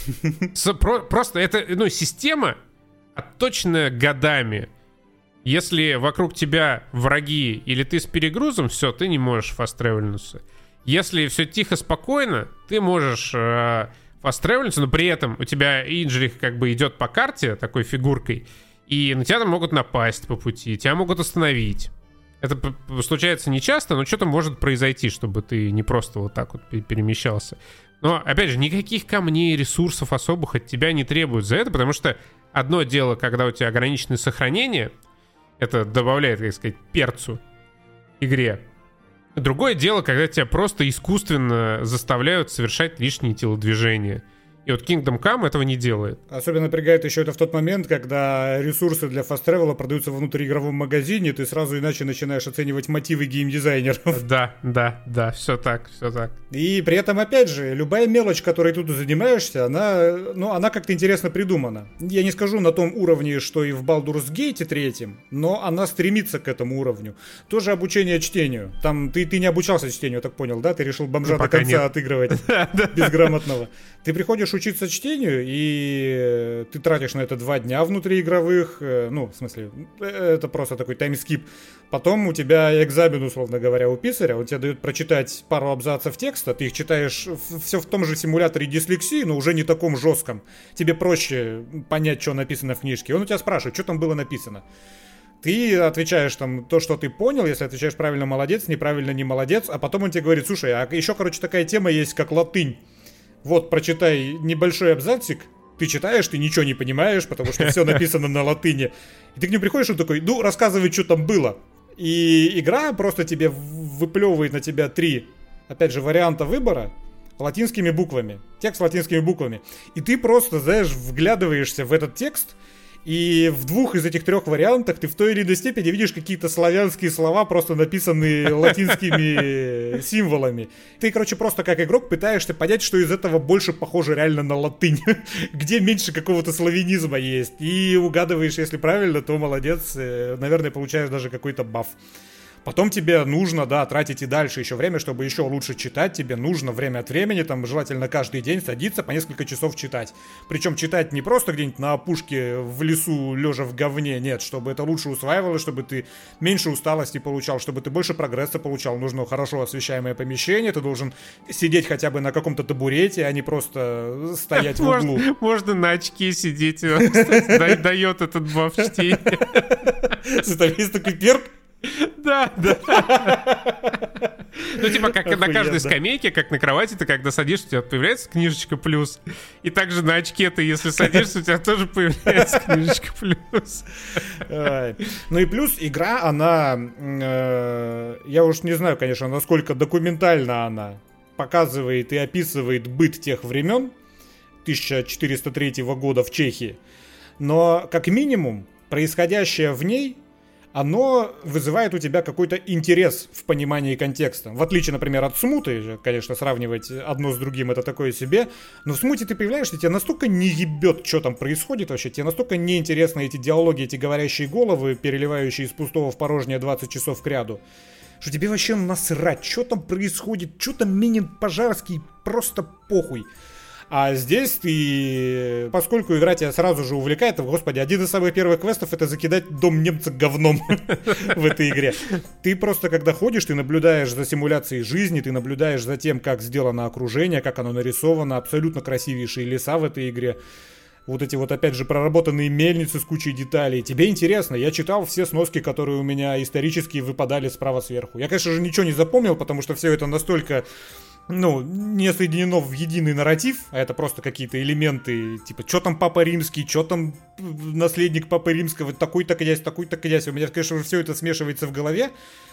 [SPEAKER 2] Просто это, ну, система, отточенная годами. Если вокруг тебя враги или ты с перегрузом, все, ты не можешь фаст-тревельнуться. Если все тихо, спокойно, ты можешь фаст-тревельнуться, но при этом у тебя инжрих как бы идет по карте такой фигуркой, и на тебя там могут напасть по пути, тебя могут остановить. Это случается нечасто, но что-то может произойти, чтобы ты не просто вот так вот перемещался. Но, опять же, никаких камней, ресурсов особых от тебя не требуют за это, потому что одно дело, когда у тебя ограниченное сохранение, это добавляет, так сказать, перцу игре. Другое дело, когда тебя просто искусственно заставляют совершать лишние телодвижения. И вот Kingdom Come этого не делает.
[SPEAKER 1] Особенно напрягает еще это в тот момент, когда ресурсы для фаст-тревела продаются в внутриигровом магазине, ты сразу иначе начинаешь оценивать мотивы геймдизайнеров.
[SPEAKER 2] Да, все так.
[SPEAKER 1] И при этом, опять же, любая мелочь, которой тут занимаешься, она как-то интересно придумана. Я не скажу на том уровне, что и в Baldur's Gate 3, но она стремится к этому уровню. Тоже обучение чтению. Там ты не обучался чтению, я так понял, да? Ты решил бомжа до конца отыгрывать безграмотного. Ты приходишь учиться чтению, и ты тратишь на это 2 дня внутриигровых, ну, в смысле, это просто такой таймскип. Потом у тебя экзамен, условно говоря, у писаря, он тебе дает прочитать пару абзацев текста, ты их читаешь все в том же симуляторе дислексии, но уже не таком жестком. Тебе проще понять, что написано в книжке. Он у тебя спрашивает, что там было написано. Ты отвечаешь там то, что ты понял, если отвечаешь правильно — молодец, неправильно — не молодец, а потом он тебе говорит: слушай, а еще, короче, такая тема есть, как латынь. Вот, прочитай небольшой абзацик, ты читаешь, ты ничего не понимаешь, потому что все написано на латыни. И ты к нему приходишь, он такой: ну, рассказывай, что там было. И игра просто тебе выплевывает на тебя 3, опять же, варианта выбора латинскими буквами. Текст латинскими буквами. И ты просто, знаешь, вглядываешься в этот текст, и в 2 из этих 3 вариантах ты в той или иной степени видишь какие-то славянские слова, просто написанные латинскими символами. Ты, короче, просто как игрок пытаешься понять, что из этого больше похоже реально на латынь, где меньше какого-то славянизма есть. И угадываешь, если правильно, то молодец, наверное, получаешь даже какой-то баф. Потом тебе нужно, да, тратить и дальше еще время, чтобы еще лучше читать. Тебе нужно время от времени, там, желательно каждый день садиться по несколько часов читать. Причем читать не просто где-нибудь на опушке в лесу, лежа в говне, нет, чтобы это лучше усваивалось, чтобы ты меньше усталости получал, чтобы ты больше прогресса получал. Нужно хорошо освещаемое помещение, ты должен сидеть хотя бы на каком-то табурете, а не просто стоять в углу.
[SPEAKER 2] Можно на очке сидеть, кстати, дает этот баф чтения.
[SPEAKER 1] Есть такой перк.
[SPEAKER 2] Да. Ну, типа, как на каждой скамейке, как на кровати, ты когда садишься, у тебя появляется книжечка плюс. И также на очке ты, если садишься, у тебя тоже появляется книжечка плюс.
[SPEAKER 1] Ну и плюс игра, она... Я уж не знаю, конечно, насколько документально она показывает и описывает быт тех времен 1403 года в Чехии. Но, как минимум, происходящее в ней... оно вызывает у тебя какой-то интерес в понимании контекста. В отличие, например, от Смуты, конечно, сравнивать одно с другим это такое себе, но в Смуте ты появляешься, тебе настолько не ебет, что там происходит вообще, тебе настолько неинтересны эти диалоги, эти говорящие головы, переливающие из пустого в порожнее 20 часов кряду, что тебе вообще насрать, что там происходит, что там минин Пожарский, просто похуй. А здесь ты, поскольку игра тебя сразу же увлекает, господи, один из самых первых квестов — это закидать дом немца говном в этой игре. Ты просто, когда ходишь, ты наблюдаешь за симуляцией жизни, ты наблюдаешь за тем, как сделано окружение, как оно нарисовано, абсолютно красивейшие леса в этой игре. Вот эти вот, опять же, проработанные мельницы с кучей деталей. Тебе интересно. Я читал все сноски, которые у меня исторически выпадали справа сверху. Я, конечно же, ничего не запомнил, потому что все это настолько... не соединено в единый нарратив, а это просто какие-то элементы, типа, что там Папа Римский, что там наследник Папы Римского, такой-то князь. У меня, конечно, все это смешивается в голове,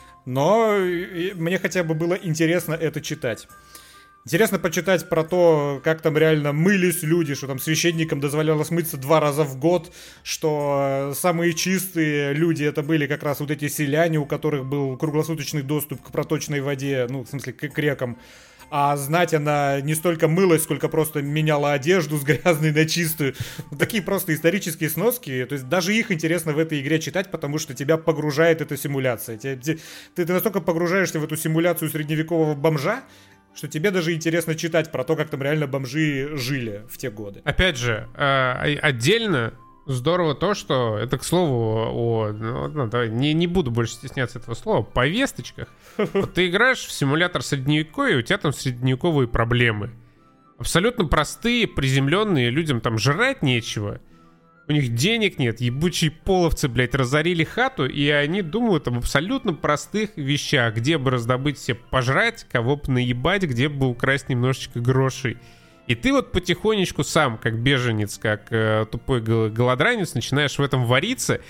[SPEAKER 1] но мне хотя бы было интересно это читать. Интересно почитать про то, как там реально мылись люди, что там священникам дозволялось мыться 2 раза в год, что самые чистые люди это были как раз вот эти селяне, у которых был круглосуточный доступ к проточной воде, в смысле к рекам. А знать она не столько мылась, сколько просто меняла одежду с грязной на чистую. Такие просто исторические сноски. То есть даже их интересно в этой игре читать, потому что тебя погружает эта симуляция. Ты настолько погружаешься в эту симуляцию средневекового бомжа, что тебе даже интересно читать про то, как там реально бомжи жили в те годы.
[SPEAKER 2] Опять же, отдельно здорово то, что это, к слову, давай, не буду больше стесняться этого слова, повесточках. Вот ты играешь в симулятор средневековья, и у тебя там средневековые проблемы. Абсолютно простые, приземленные, людям там жрать нечего. У них денег нет, ебучие половцы, блядь, разорили хату, и они думают об абсолютно простых вещах, где бы раздобыть себе пожрать, кого бы наебать, где бы украсть немножечко грошей. И ты вот потихонечку сам, как беженец, как тупой голодранец, начинаешь в этом вариться,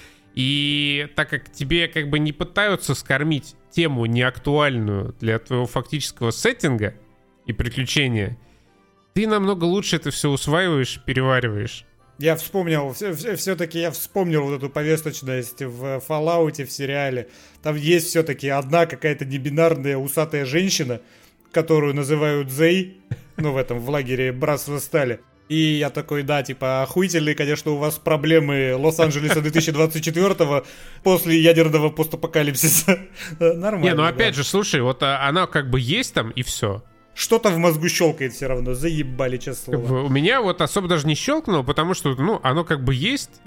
[SPEAKER 2] и так как тебе как бы не пытаются скормить тему неактуальную для твоего фактического сеттинга и приключения, ты намного лучше это все усваиваешь, перевариваешь.
[SPEAKER 1] Я вспомнил, все-таки я вспомнил вот эту повесточность в Fallout, в сериале. Там есть все-таки одна какая-то небинарная усатая женщина, которую называют Зей, в лагере Братства Стали. И я такой, да, типа, охуительные, конечно, у вас проблемы Лос-Анджелеса 2024-го после ядерного постапокалипсиса. Нормально.
[SPEAKER 2] Не, опять же, слушай, вот она как бы есть там, и все.
[SPEAKER 1] Что-то в мозгу щелкает все равно, заебали, честное слово.
[SPEAKER 2] У меня вот особо даже не щелкнуло, потому что, оно как бы есть,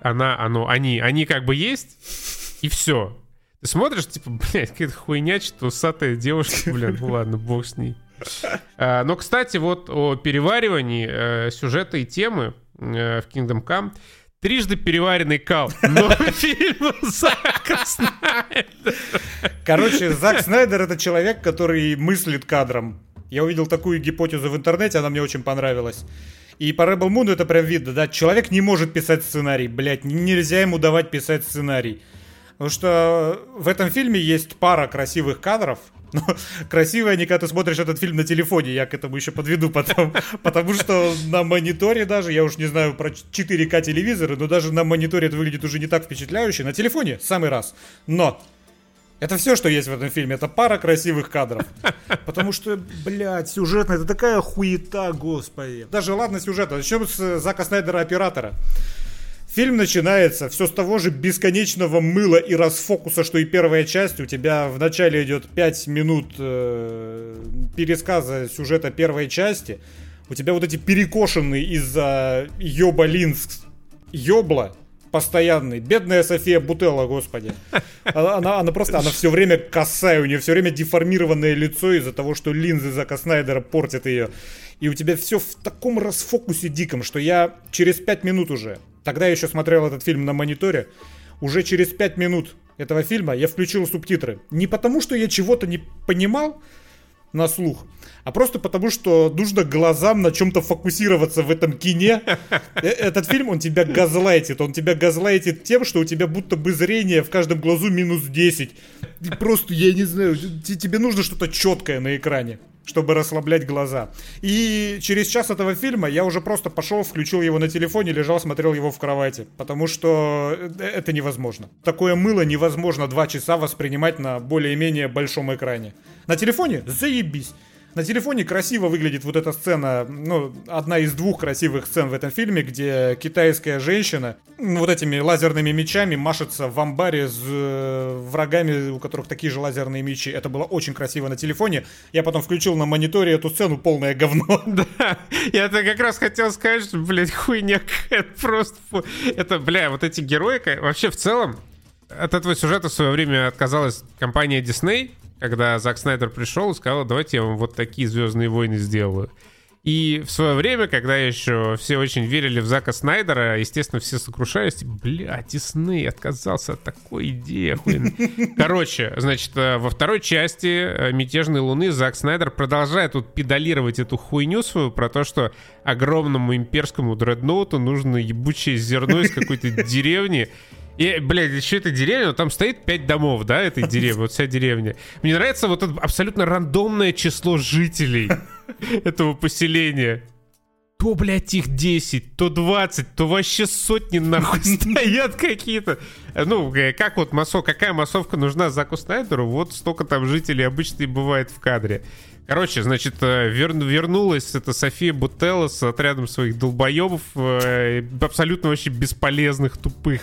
[SPEAKER 2] они как бы есть, и все. Ты смотришь, типа, блядь, какая-то хуйня, что усатая девушка, ладно, бог с ней. Но, кстати, вот о переваривании сюжета и темы в Kingdom Come. Трижды переваренный кал. Новый фильм Зака Снайдера.
[SPEAKER 1] Короче, Зак Снайдер — это человек, который мыслит кадром. Я увидел такую гипотезу в интернете, она мне очень понравилась. И по Rebel Moon это прям видно, да, человек не может писать сценарий, блядь, нельзя ему давать писать сценарий. Потому что в этом фильме есть пара красивых кадров, но красивые они, когда ты смотришь этот фильм на телефоне, я к этому еще подведу потом, потому что на мониторе даже, я уж не знаю про 4К телевизоры, но даже на мониторе это выглядит уже не так впечатляюще, на телефоне самый раз, но... Это все, что есть в этом фильме. Это пара красивых кадров. Потому что, блядь, сюжетно, это такая хуета, господи. Даже ладно сюжета. Начнем с Зака Снайдера, оператора. Фильм начинается все с того же бесконечного мыла и расфокуса, что и первая часть. У тебя в начале идет 5 минут пересказа сюжета первой части. У тебя вот эти перекошенные из-за ёба линз ёбла постоянный. Бедная София Бутелла, господи. Она все время косая, у нее все время деформированное лицо из-за того, что линзы Зака Снайдера портят ее. И у тебя все в таком расфокусе диком, что я через 5 минут уже, тогда я еще смотрел этот фильм на мониторе, уже через 5 минут этого фильма я включил субтитры. Не потому, что я чего-то не понимал на слух, а просто потому, что нужно глазам на чем-то фокусироваться в этом кине. Этот фильм, он тебя газлайтит тем, что у тебя будто бы зрение в каждом глазу минус 10. И просто, я не знаю, тебе нужно что-то четкое на экране, чтобы расслаблять глаза. И через час этого фильма я уже просто пошел, включил его на телефоне, лежал, смотрел его в кровати. Потому что это невозможно. Такое мыло невозможно 2 часа воспринимать на более-менее большом экране. На телефоне заебись. На телефоне красиво выглядит вот эта сцена, ну, одна из 2 красивых сцен в этом фильме, где китайская женщина вот этими лазерными мечами машется в амбаре с врагами, у которых такие же лазерные мечи. Это было очень красиво на телефоне. Я потом включил на мониторе эту сцену, полное говно.
[SPEAKER 2] Да, я-то как раз хотел сказать, что, блядь, хуйня какая-то просто. Это, бля, вот эти герои, вообще в целом, от этого сюжета в свое время отказалась компания Disney, когда Зак Снайдер пришел и сказал: давайте я вам вот такие «Звездные войны» сделаю. И в свое время, когда еще все очень верили в Зака Снайдера, естественно, все сокрушались. Бля, Дисней отказался от такой идеи охуенной. Короче, значит, во второй части «Мятежной Луны» Зак Снайдер продолжает тут педалировать эту хуйню свою про то, что огромному имперскому дредноуту нужно ебучее зерно из какой-то деревни. И, блядь, еще эта деревня, там стоит 5 домов, да, этой деревни, вот вся деревня. Мне нравится вот это абсолютно рандомное число жителей этого поселения. То, блядь, их 10, то 20, то вообще сотни нахуй стоят какие-то. Ну, как вот какая массовка нужна Заку Снайдеру, вот столько там жителей обычно и бывает в кадре. Короче, значит, вернулась эта София Бутелла с отрядом своих долбоебов, абсолютно вообще бесполезных, тупых,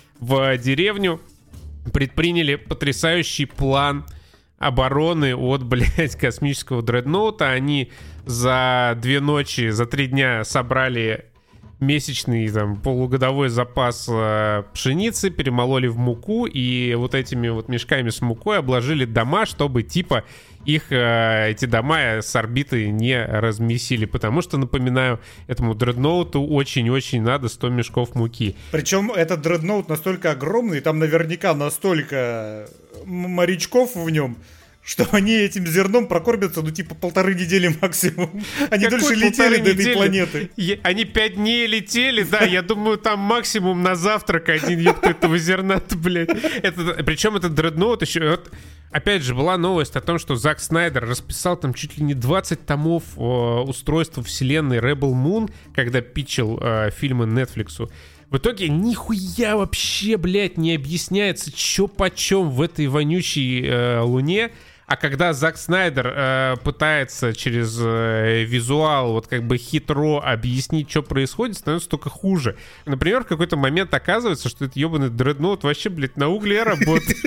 [SPEAKER 2] в деревню, предприняли потрясающий план обороны от, блядь, космического дредноута. Они за 2 ночи, за 3 дня собрали месячный, там, полугодовой запас пшеницы, перемололи в муку и вот этими вот мешками с мукой обложили дома, чтобы, типа, их эти дома с орбиты не размесили. Потому что, напоминаю, этому дредноуту очень-очень надо 100 мешков муки.
[SPEAKER 1] Причем этот дредноут настолько огромный, там наверняка настолько морячков в нем, что они этим зерном прокормятся, ну, типа, 1,5 недели максимум. Они дольше летели до этой планеты.
[SPEAKER 2] Они 5 дней летели, да, я думаю, там максимум на завтрак один ебка этого зерна-то, блядь. Причем этот дредноут еще... Опять же, была новость о том, что Зак Снайдер расписал там чуть ли не 20 томов устройства вселенной Rebel Moon, когда питчил фильмы Netflix'у. В итоге нихуя вообще, блядь, не объясняется, чё почем в этой вонючей Луне. А когда Зак Снайдер пытается через визуал вот как бы хитро объяснить, что происходит, становится только хуже. Например, в какой-то момент оказывается, что этот ебаный дредноут вообще, блядь, на угле работает.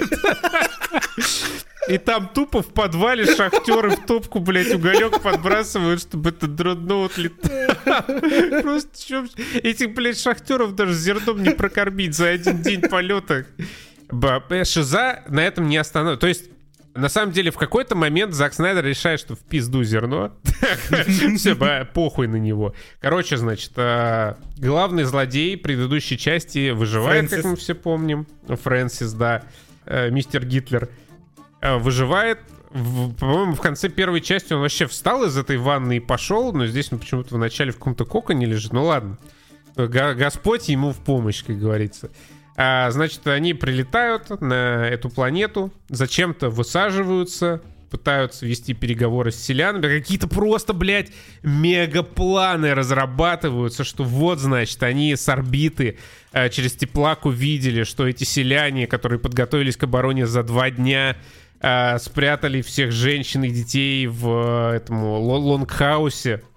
[SPEAKER 2] И там тупо в подвале шахтеры в топку, блядь, уголек подбрасывают, чтобы этот дредноут летал. Просто этих, блядь, шахтеров даже зерном не прокормить за 1 день полета. Шиза на этом не остановится. То есть, на самом деле, в какой-то момент Зак Снайдер решает, что в пизду зерно. Все, похуй на него. Короче, значит, главный злодей предыдущей части выживает, как мы все помним. Фрэнсис, да. Мистер Гитлер выживает. По-моему, в конце первой части он вообще встал из этой ванны и пошел, но здесь он почему-то в начале в каком-то коконе лежит. Ну ладно. Господь ему в помощь, как говорится. Значит, они прилетают на эту планету, зачем-то высаживаются, пытаются вести переговоры с селянами. Какие-то просто, блядь, мегапланы разрабатываются, что вот, значит, они с орбиты через теплак увидели, что эти селяне, которые подготовились к обороне за 2 дня, спрятали всех женщин и детей в этом лонгхаусе,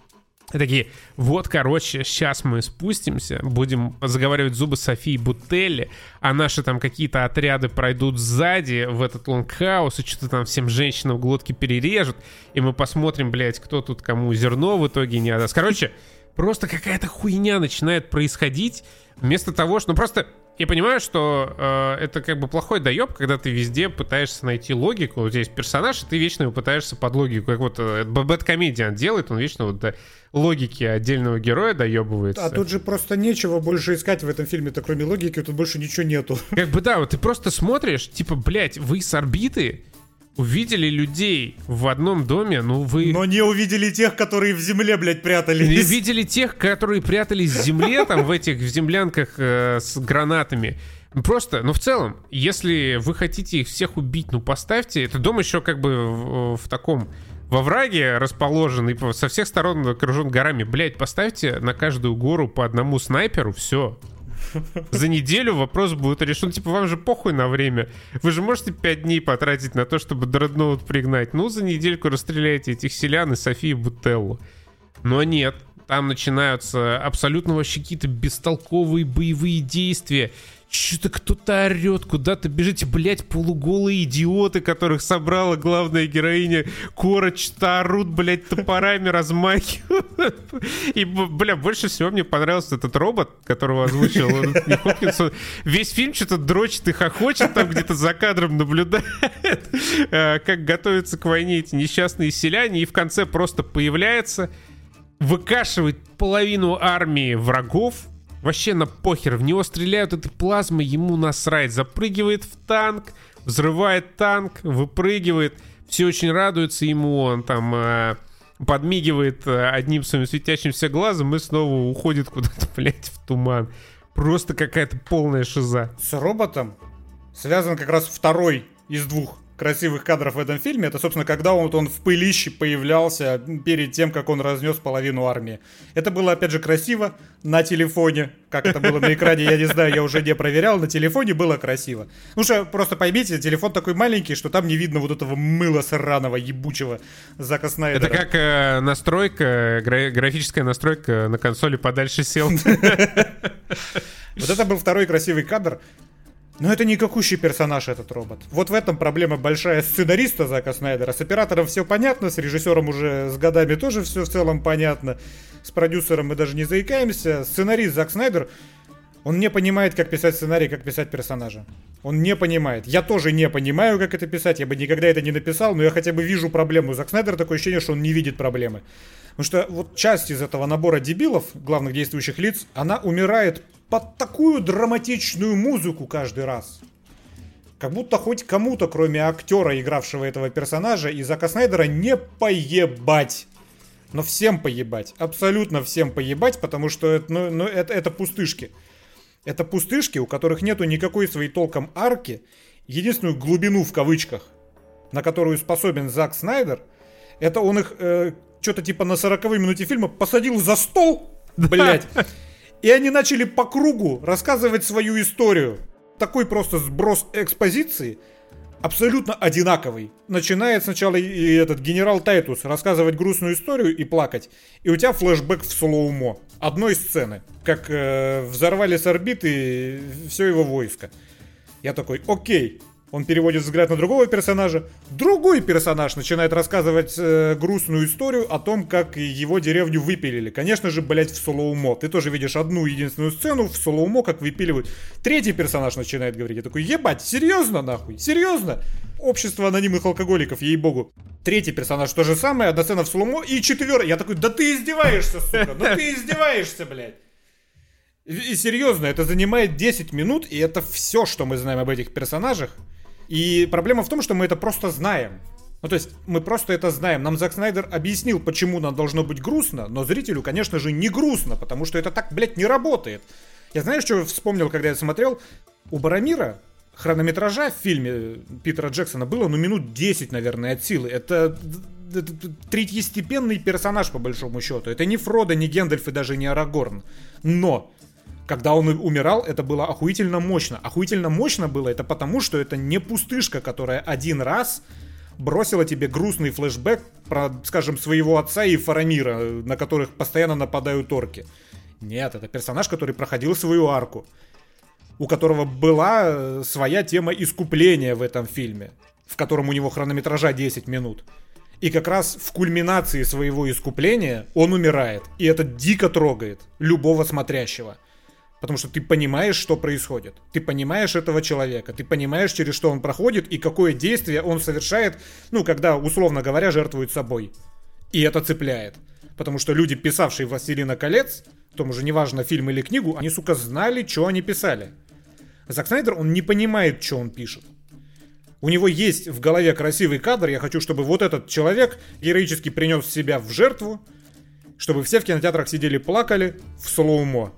[SPEAKER 2] И такие, вот, короче, сейчас мы спустимся, будем заговаривать зубы Софии Бутелли, а наши там какие-то отряды пройдут сзади в этот лонгхаус и что-то там всем женщинам глотки перережут, и мы посмотрим, блядь, кто тут кому зерно в итоге не отдаст. Короче, просто какая-то хуйня начинает происходить, вместо того, что... Ну, просто... Я понимаю, что это как бы плохой доеб, когда ты везде пытаешься найти логику. У тебя есть персонаж, и ты вечно его пытаешься под логику. Как вот Бэдкомедиан делает, он вечно вот до логики отдельного героя доебывается.
[SPEAKER 1] А тут же просто нечего больше искать в этом фильме-то, кроме логики, тут больше ничего нету.
[SPEAKER 2] Как бы да, вот ты просто смотришь, типа, блядь, вы с орбиты увидели людей в одном доме, ну вы...
[SPEAKER 1] Но не увидели тех, которые в земле, блядь, прятались.
[SPEAKER 2] Не видели тех, которые прятались в земле, там, в землянках с гранатами. Просто, ну, в целом, если вы хотите их всех убить, ну, поставьте... Это дом еще как бы в таком... Во овраге расположен и со всех сторон окружен горами. Блядь, поставьте на каждую гору по одному снайперу, все. За неделю вопрос будет решен. Типа, вам же похуй на время. Вы же можете 5 дней потратить на то, чтобы дредноут пригнать. Ну, за недельку расстреляйте этих селян и Софию Бутеллу. Но нет. Там начинаются абсолютно вообще какие-то бестолковые боевые действия. Что-то кто-то орет, куда-то бежите, блять, полуголые идиоты, которых собрала главная героиня Кора, что-то орут, блять, топорами размахивают. И, бля, больше всего мне понравился этот робот, которого озвучил Энтони Хопкинс. Весь фильм что-то дрочит и хохочет, там где-то за кадром наблюдает, как готовятся к войне эти несчастные селяне, и в конце просто появляется, выкашивает половину армии врагов. Вообще на похер, в него стреляют этой плазмой, ему насрать. Запрыгивает в танк, взрывает танк, выпрыгивает. Все очень радуются ему, он там подмигивает одним своим светящимся глазом и снова уходит куда-то, блядь, в туман. Просто какая-то полная шиза.
[SPEAKER 1] С роботом связан как раз второй из двух красивых кадров в этом фильме. Это, собственно, когда он в пылище появлялся перед тем, как он разнес половину армии. Это было, опять же, красиво на телефоне. Как это было на экране, я не знаю, я уже не проверял. На телефоне было красиво. Ну что, просто поймите, телефон такой маленький, что там не видно вот этого мыла сраного, ебучего Зака Снайдера.
[SPEAKER 2] Это как настройка, графическая настройка на консоли подальше сел.
[SPEAKER 1] Вот это был второй красивый кадр. Но это никакущий персонаж, этот робот. Вот в этом проблема большая сценариста Зака Снайдера. С оператором все понятно, с режиссером уже с годами тоже все в целом понятно. С продюсером мы даже не заикаемся. Сценарист Зак Снайдер, он не понимает, как писать сценарий, как писать персонажа. Он не понимает. Я тоже не понимаю, как это писать. Я бы никогда это не написал, но я хотя бы вижу проблему. Зак Снайдер такое ощущение, что он не видит проблемы. Потому что вот часть из этого набора дебилов, главных действующих лиц, она умирает под такую драматичную музыку каждый раз. Как будто хоть кому-то, кроме актера, игравшего этого персонажа, и Зака Снайдера, не поебать. Но всем поебать. Абсолютно всем поебать, потому что это пустышки. Это пустышки, у которых нету никакой своей толком арки. Единственную глубину, в кавычках, на которую способен Зак Снайдер, это он их что-то типа на 40-й минуте фильма посадил за стол, блять. И они начали по кругу рассказывать свою историю. Такой просто сброс экспозиции, абсолютно одинаковый. Начинает сначала и этот генерал Тайтус рассказывать грустную историю и плакать. И у тебя флешбэк в слоумо. Одной сцены. Как взорвали с орбиты все его войско. Я такой, окей. Он переводит взгляд на другого персонажа. Другой персонаж начинает рассказывать грустную историю о том, как его деревню выпилили. Конечно же, блять, в слоумо. Ты тоже видишь одну единственную сцену в слоумо, как выпиливают. Третий персонаж начинает говорить. Я такой, ебать, серьезно нахуй? Серьезно? Общество анонимных алкоголиков, ей-богу. Третий персонаж то же самое, одна сцена в слоумо. И четвертый. Я такой, да ты издеваешься, сука. Да ты издеваешься, блядь. И серьезно, это занимает 10 минут, и это все, что мы знаем об этих персонажах. И проблема в том, что мы это просто знаем. Ну, то есть, мы просто это знаем. Нам Зак Снайдер объяснил, почему нам должно быть грустно, но зрителю, конечно же, не грустно, потому что это так, блядь, не работает. Я знаешь, что вспомнил, когда я смотрел? У Баромира хронометража в фильме Питера Джексона было, минут 10, наверное, от силы. Это третьестепенный персонаж, по большому счету. Это не Фродо, не Гэндальф и даже не Арагорн. Но когда он умирал, это было охуительно мощно. Охуительно мощно было это потому, что это не пустышка, которая один раз бросила тебе грустный флешбэк про, скажем, своего отца и Фарамира, на которых постоянно нападают орки. Нет, это персонаж, который проходил свою арку, у которого была своя тема искупления в этом фильме, в котором у него хронометража 10 минут. И как раз в кульминации своего искупления он умирает. И это дико трогает любого смотрящего. Потому что ты понимаешь, что происходит. Ты понимаешь этого человека. Ты понимаешь, через что он проходит и какое действие он совершает, ну, когда, условно говоря, жертвует собой. И это цепляет. Потому что люди, писавшие «Властелина колец», тому же неважно, фильм или книгу, они, сука, знали, что они писали. Зак Снайдер, он не понимает, что он пишет. У него есть в голове красивый кадр, я хочу, чтобы вот этот человек героически принес себя в жертву, чтобы все в кинотеатрах сидели плакали в слоумо.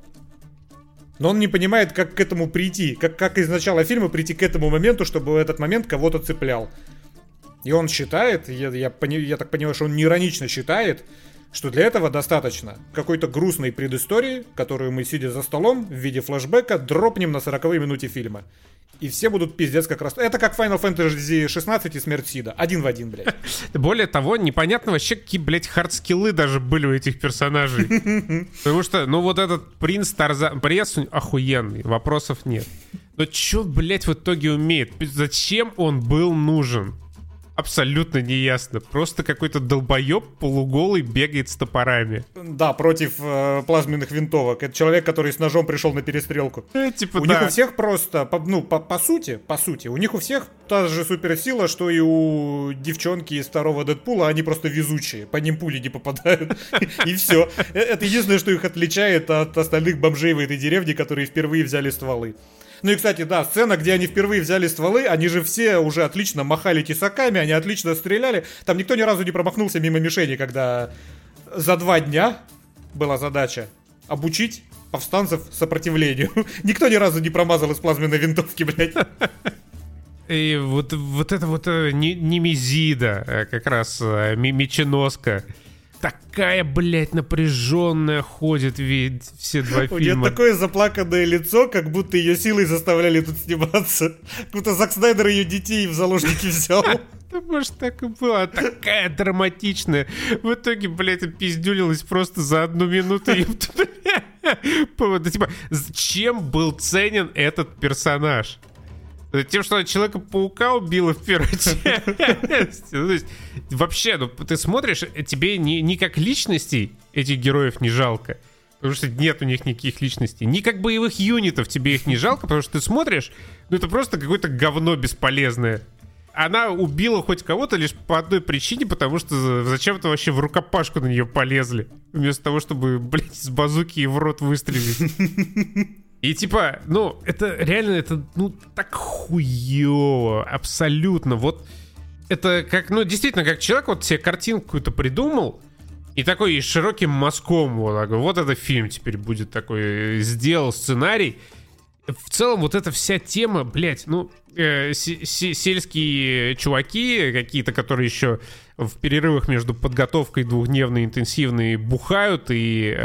[SPEAKER 1] Но он не понимает, как к этому прийти, как из начала фильма прийти к этому моменту, чтобы этот момент кого-то цеплял. И он считает, я так понимаю, что он не иронично считает, что для этого достаточно какой-то грустной предыстории, которую мы, сидя за столом, в виде флешбека, дропнем на 40-й минуте фильма. И все будут пиздец как раз. Это как Final Fantasy 16 и Смерть Сида. Один в один, блядь.
[SPEAKER 2] Более того, непонятно вообще, какие, блядь, хардскиллы даже были у этих персонажей. Потому что, ну, вот этот принц Тарзан... Пресс охуенный, вопросов нет. Но чё, блядь, в итоге умеет? Зачем он был нужен? Абсолютно неясно. Просто какой-то долбоеб полуголый бегает с топорами.
[SPEAKER 1] Да, против плазменных винтовок. Это человек, который с ножом пришел на перестрелку.
[SPEAKER 2] Типа,
[SPEAKER 1] у них у всех просто, по сути, у них у всех та же суперсила, что и у девчонки из второго Дэдпула. Они просто везучие. По ним пули не попадают. И все. Это единственное, что их отличает от остальных бомжей в этой деревне, которые впервые взяли стволы. Ну и, кстати, да, сцена, где они впервые взяли стволы, они же все уже отлично махали тесаками, они отлично стреляли. Там никто ни разу не промахнулся мимо мишени, когда за 2 дня была задача обучить повстанцев сопротивлению. Никто ни разу не промазал из плазменной винтовки, блядь.
[SPEAKER 2] И вот это вот Немезида, как раз меченоска. Такая, блядь, напряженная ходит все 2 фильма.
[SPEAKER 1] У нее такое заплаканное лицо, как будто ее силой заставляли тут сниматься. Как будто Зак Снайдер ее детей в заложники взял.
[SPEAKER 2] Да, может, так и было. Такая драматичная. В итоге, блядь, пиздюлилась просто за 1 минуту. Типа, чем был ценен этот персонаж? Тем, что Человека-паука убило в первой части. Ну, то есть, вообще, ну, ты смотришь, тебе ни как личностей этих героев не жалко, потому что нет у них никаких личностей. Ни как боевых юнитов тебе их не жалко, потому что ты смотришь, ну это просто какое-то говно бесполезное. Она убила хоть кого-то лишь по одной причине, потому что зачем-то вообще в рукопашку на нее полезли, вместо того, чтобы, блядь, с базуки ей в рот выстрелить. И типа, ну, это реально, это, ну, так хуёво, абсолютно. Вот это как, ну, действительно, как человек вот себе картинку какую-то придумал, и такой с широким мазком, вот это фильм теперь будет такой, сделал сценарий. В целом вот эта вся тема, блядь, ну, сельские чуваки какие-то, которые еще в перерывах между подготовкой 2-дневной интенсивной бухают и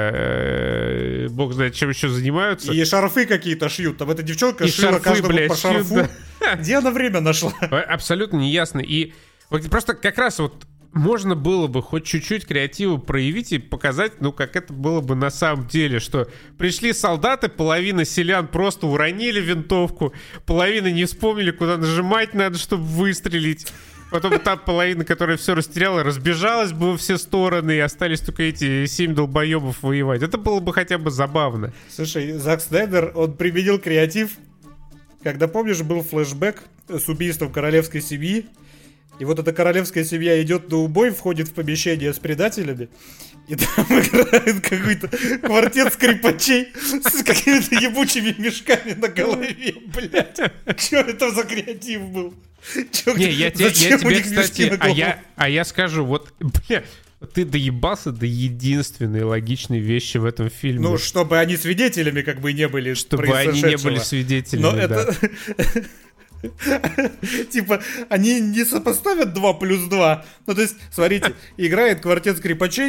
[SPEAKER 2] бог знает, чем еще занимаются.
[SPEAKER 1] И шарфы какие-то шьют. Там эта девчонка шила каждому, блядь, по шарфу. Шьют, да. Где она время нашла?
[SPEAKER 2] Абсолютно неясно. И вот просто как раз вот можно было бы хоть чуть-чуть креатива проявить и показать, ну, как это было бы на самом деле, что пришли солдаты, половина селян просто уронили винтовку, половина не вспомнили, куда нажимать надо, чтобы выстрелить. Потом та половина, которая все растеряла, разбежалась бы во все стороны, и остались только эти 7 долбоебов воевать. Это было бы хотя бы забавно.
[SPEAKER 1] Слушай, Зак Снайдер, он применил креатив, когда, помнишь, был флешбэк с убийством королевской семьи. И вот эта королевская семья идет на убой, входит в помещение с предателями, и там играет какой-то квартет скрипачей с какими-то ебучими мешками на голове, блядь. Что это за креатив был?
[SPEAKER 2] Не, я тебе, кстати, я скажу, вот, бля, ты доебался до единственной логичной вещи в этом фильме.
[SPEAKER 1] Ну, чтобы они свидетелями как бы не были.
[SPEAKER 2] Чтобы они не были свидетелями, но да. Это...
[SPEAKER 1] Типа, они не сопоставят 2 + 2. Ну, то есть, смотрите, играет квартет скрипачей,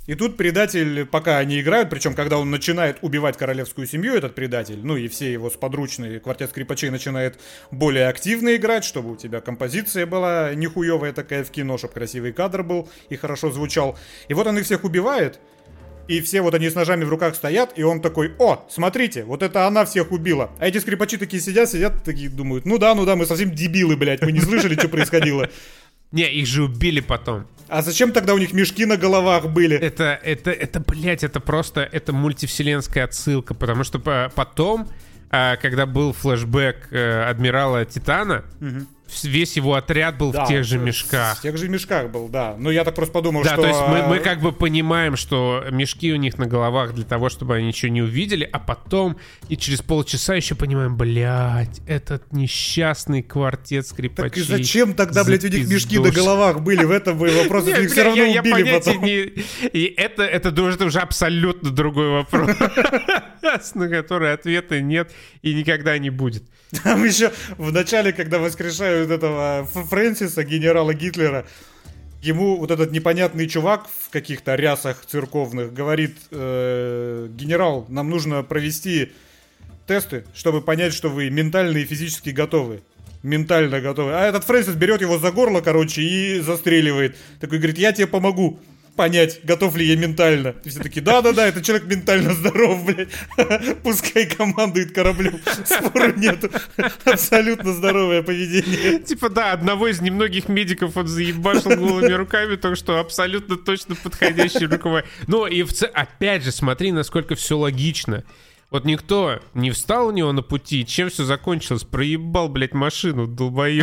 [SPEAKER 1] И тут предатель, пока они играют, причем когда он начинает убивать королевскую семью, этот предатель, ну и все его сподручные, квартет скрипачей начинает более активно играть, чтобы у тебя композиция была нихуевая такая в кино, чтобы красивый кадр был и хорошо звучал. И вот он их всех убивает, и все вот они с ножами в руках стоят, и он такой: о, смотрите, вот это она всех убила. А эти скрипачи такие сидят, такие думают: ну да, мы совсем дебилы, блядь, мы не слышали, что происходило.
[SPEAKER 2] Не, их же убили потом.
[SPEAKER 1] А зачем тогда у них мешки на головах были?
[SPEAKER 2] Блядь, это просто, это мультивселенская отсылка, потому что потом, когда был флешбэк адмирала Титана, весь его отряд был в тех же мешках.
[SPEAKER 1] В тех же мешках был, да. Но я так просто подумал,
[SPEAKER 2] да,
[SPEAKER 1] что...
[SPEAKER 2] Да, то есть мы как бы понимаем, что мешки у них на головах для того, чтобы они ничего не увидели, а потом и через полчаса еще понимаем: блядь, этот несчастный квартет скрипачей.
[SPEAKER 1] Так и зачем тогда, блядь, у них мешки на головах были? В этом был вопрос, если их все равно убили потом.
[SPEAKER 2] И это уже абсолютно другой вопрос, на который ответа нет и никогда не будет.
[SPEAKER 1] Там еще в начале, когда воскрешают этого Фрэнсиса, генерала Гитлера, ему вот этот непонятный чувак в каких-то рясах церковных говорит: генерал, нам нужно провести тесты, чтобы понять, что вы ментально и физически готовы. Ментально готовы. А этот Фрэнсис берет его за горло, короче, и застреливает. Такой говорит: я тебе помогу понять, готов ли я ментально. И все такие: да, этот человек ментально здоров, блядь. Пускай командует кораблем. Спору нету. Абсолютно здоровое поведение.
[SPEAKER 2] Типа, да, одного из немногих медиков он заебашил голыми руками, так что абсолютно точно подходящий руководитель. Ну и опять же, смотри, насколько все логично. Вот никто не встал у него на пути, чем все закончилось? Проебал, блядь, машину, долбоёб.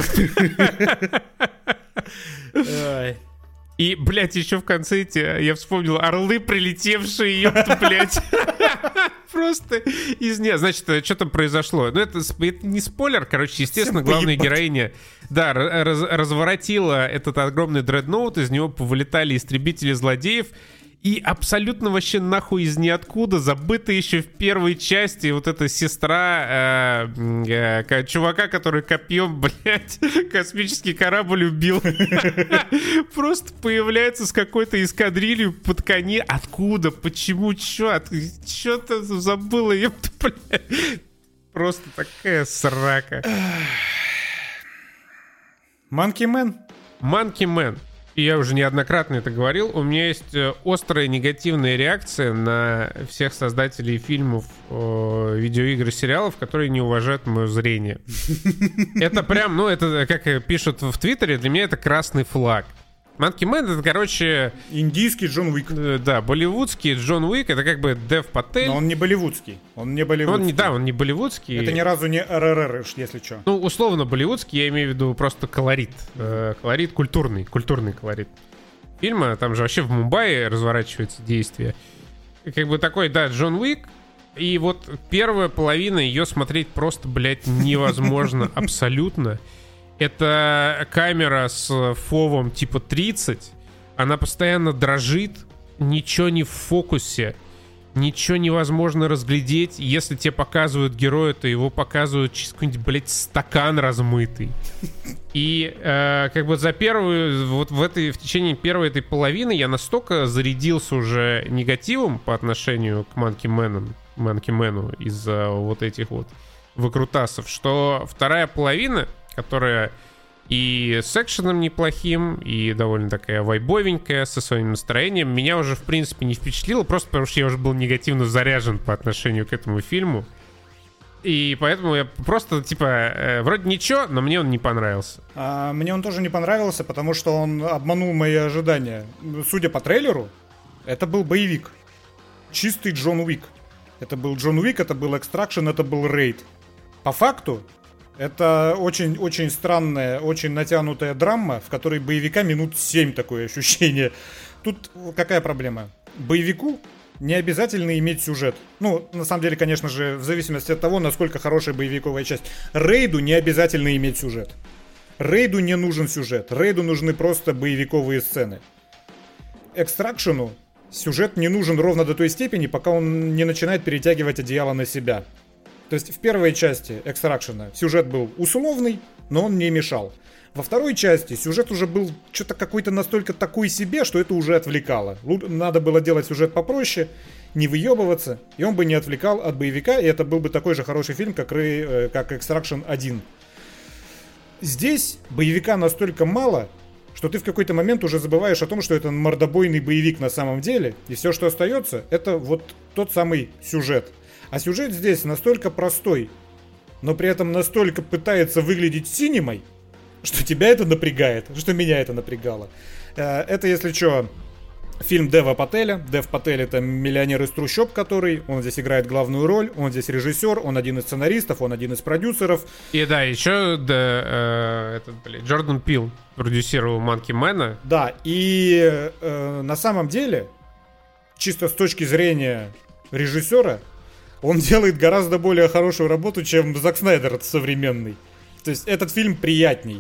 [SPEAKER 2] И, блядь, еще в конце я вспомнил орлы, прилетевшие, ёпта, блядь. Просто из нее. Значит, что там произошло? Ну, это не спойлер, короче, естественно, главная героиня, да, разворотила этот огромный дредноут, из него повылетали истребители злодеев, и абсолютно вообще нахуй из ниоткуда, забытая еще в первой части, вот эта сестра чувака, который копьем, блядь, космический корабль убил. Просто появляется с какой-то эскадрилью под коне. Откуда? Почему? Чё-то забыла, ёпта, блядь. Просто такая срака.
[SPEAKER 1] Monkey
[SPEAKER 2] Man. И я уже неоднократно это говорил, у меня есть острая негативная реакция на всех создателей фильмов, видеоигр и сериалов, которые не уважают мое зрение. Это прям, ну, это, как пишут в Твиттере, для меня это красный флаг. Monkey Man — это, короче...
[SPEAKER 1] индийский Джон Уик.
[SPEAKER 2] Да, болливудский Джон Уик, это как бы Дев Патель.
[SPEAKER 1] Но он не болливудский. Он не болливудский. Это ни разу не РРР, если что.
[SPEAKER 2] Ну, условно болливудский, я имею в виду просто колорит. Колорит культурный колорит фильма. Там же вообще в Мумбаи разворачивается действие. Как бы такой, да, Джон Уик. И вот первая половина, ее смотреть просто, блядь, невозможно абсолютно. Это камера с фовом типа 30. Она постоянно дрожит. Ничего не в фокусе. Ничего невозможно разглядеть. Если тебе показывают героя, то его показывают через какой-нибудь, блядь, стакан размытый. И как бы в течение первой этой половины я настолько зарядился уже негативом по отношению к Monkey Man из-за вот этих вот выкрутасов, что вторая половина, которая и с экшеном неплохим, и довольно такая вайбовенькая, со своим настроением, меня уже, в принципе, не впечатлило, просто потому что я уже был негативно заряжен по отношению к этому фильму. И поэтому я просто, типа, вроде ничего, но мне он не понравился.
[SPEAKER 1] Мне он тоже не понравился, потому что он обманул мои ожидания. Судя по трейлеру, это был боевик. Чистый Джон Уик. Это был Джон Уик, это был Extraction, это был Рейд. По факту, это очень-очень странная, очень натянутая драма, в которой боевика минут 7 такое ощущение. Тут какая проблема? Боевику не обязательно иметь сюжет. Ну, на самом деле, конечно же, в зависимости от того, насколько хорошая боевиковая часть. Рейду не обязательно иметь сюжет. Рейду не нужен сюжет. Рейду нужны просто боевиковые сцены. Экстракшену сюжет не нужен ровно до той степени, пока он не начинает перетягивать одеяло на себя. То есть в первой части Экстракшена сюжет был условный, но он не мешал. Во второй части сюжет уже был что-то какой-то настолько такой себе, что это уже отвлекало. Надо было делать сюжет попроще, не выебываться, и он бы не отвлекал от боевика, и это был бы такой же хороший фильм, как Extraction 1. Здесь боевика настолько мало, что ты в какой-то момент уже забываешь о том, что это мордобойный боевик на самом деле, и все, что остается, это вот тот самый сюжет. А сюжет здесь настолько простой, но при этом настолько пытается выглядеть синемой, что тебя это напрягает, что меня это напрягало. Это, если что, фильм Дева Пателя. Дев Патель — это миллионер из трущоб, он здесь играет главную роль, он здесь режиссер, он один из сценаристов, он один из продюсеров.
[SPEAKER 2] И да, еще Джордан Пил продюсировал Манки Мэна.
[SPEAKER 1] Да, и на самом деле, чисто с точки зрения режиссера, он делает гораздо более хорошую работу, чем Зак Снайдер современный. То есть этот фильм приятней.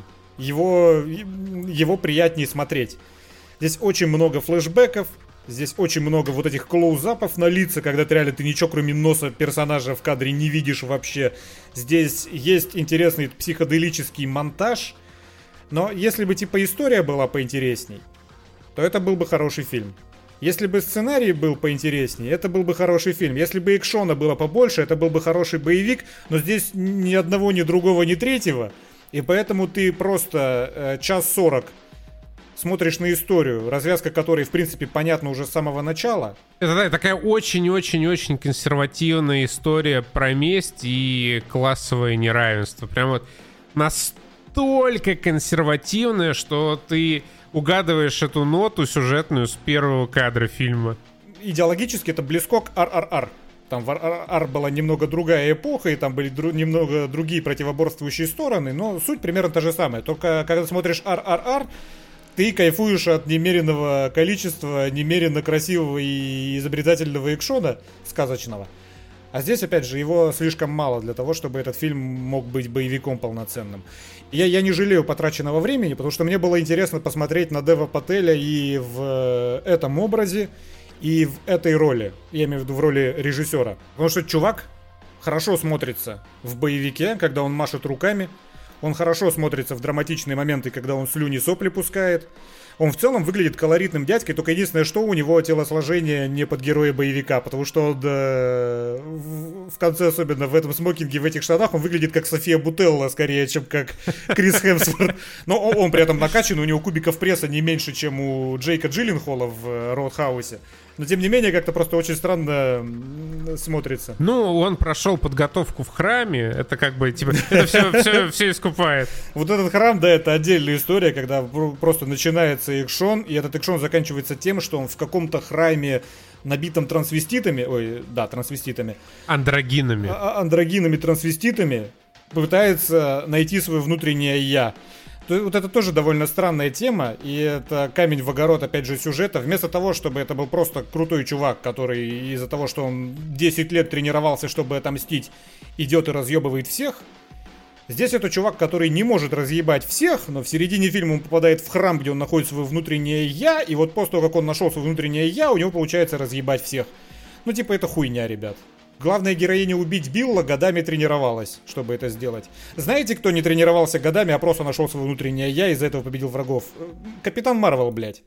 [SPEAKER 1] Его приятнее смотреть. Здесь очень много флешбеков, здесь очень много вот этих клоузапов на лица, когда ты реально ничего кроме носа персонажа в кадре не видишь вообще. Здесь есть интересный психоделический монтаж, но если бы типа история была поинтересней, то это был бы хороший фильм. Если бы сценарий был поинтереснее, это был бы хороший фильм. Если бы экшона было побольше, это был бы хороший боевик, но здесь ни одного, ни другого, ни третьего. И поэтому ты просто час 40 смотришь на историю, развязка которой, в принципе, понятна уже с самого начала.
[SPEAKER 2] Это да, такая очень-очень-очень консервативная история про месть и классовое неравенство. Прям вот настолько консервативная, что ты угадываешь эту ноту сюжетную с первого кадра фильма.
[SPEAKER 1] Идеологически это близко к РРР. Там в РРР была немного другая эпоха, и там были немного другие противоборствующие стороны, но суть примерно та же самая. Только когда смотришь РРР, ты кайфуешь от немеренного количества немерено красивого и изобретательного экшона сказочного. А здесь, опять же, его слишком мало для того, чтобы этот фильм мог быть боевиком полноценным. Я не жалею потраченного времени, потому что мне было интересно посмотреть на Дева Пателя и в этом образе, и в этой роли. Я имею в виду в роли режиссера. Потому что чувак хорошо смотрится в боевике, когда он машет руками. Он хорошо смотрится в драматичные моменты, когда он слюни сопли пускает. Он в целом выглядит колоритным дядькой, только единственное, что у него телосложение не под героя боевика, потому что он, в конце, особенно в этом смокинге, в этих штанах, он выглядит как София Бутелла скорее, чем как Крис Хемсворт. Но он при этом накачан, у него кубиков пресса не меньше, чем у Джейка Джилленхола в Роудхаусе. Но тем не менее, как-то просто очень странно смотрится.
[SPEAKER 2] Ну, он прошел подготовку в храме, это как бы, типа, это все искупает.
[SPEAKER 1] Вот этот храм, да, это отдельная история, когда просто начинается экшон, и этот экшон заканчивается тем, что он в каком-то храме, набитом трансвеститами, трансвеститами. Андрогинами-трансвеститами, пытается найти свое внутреннее «я». Вот это тоже довольно странная тема, и это камень в огород, опять же, сюжета. Вместо того, чтобы это был просто крутой чувак, который из-за того, что он 10 лет тренировался, чтобы отомстить, идет и разъебывает всех, здесь это чувак, который не может разъебать всех, но в середине фильма он попадает в храм, где он находит свое внутреннее «я», и вот после того, как он нашел свое внутреннее «я», у него получается разъебать всех. Ну, типа, это хуйня, ребят. Главная героиня убить Билла годами тренировалась, чтобы это сделать. Знаете, кто не тренировался годами, а просто нашел свое внутреннее «я» и из-за этого победил врагов? Капитан Марвел, блядь.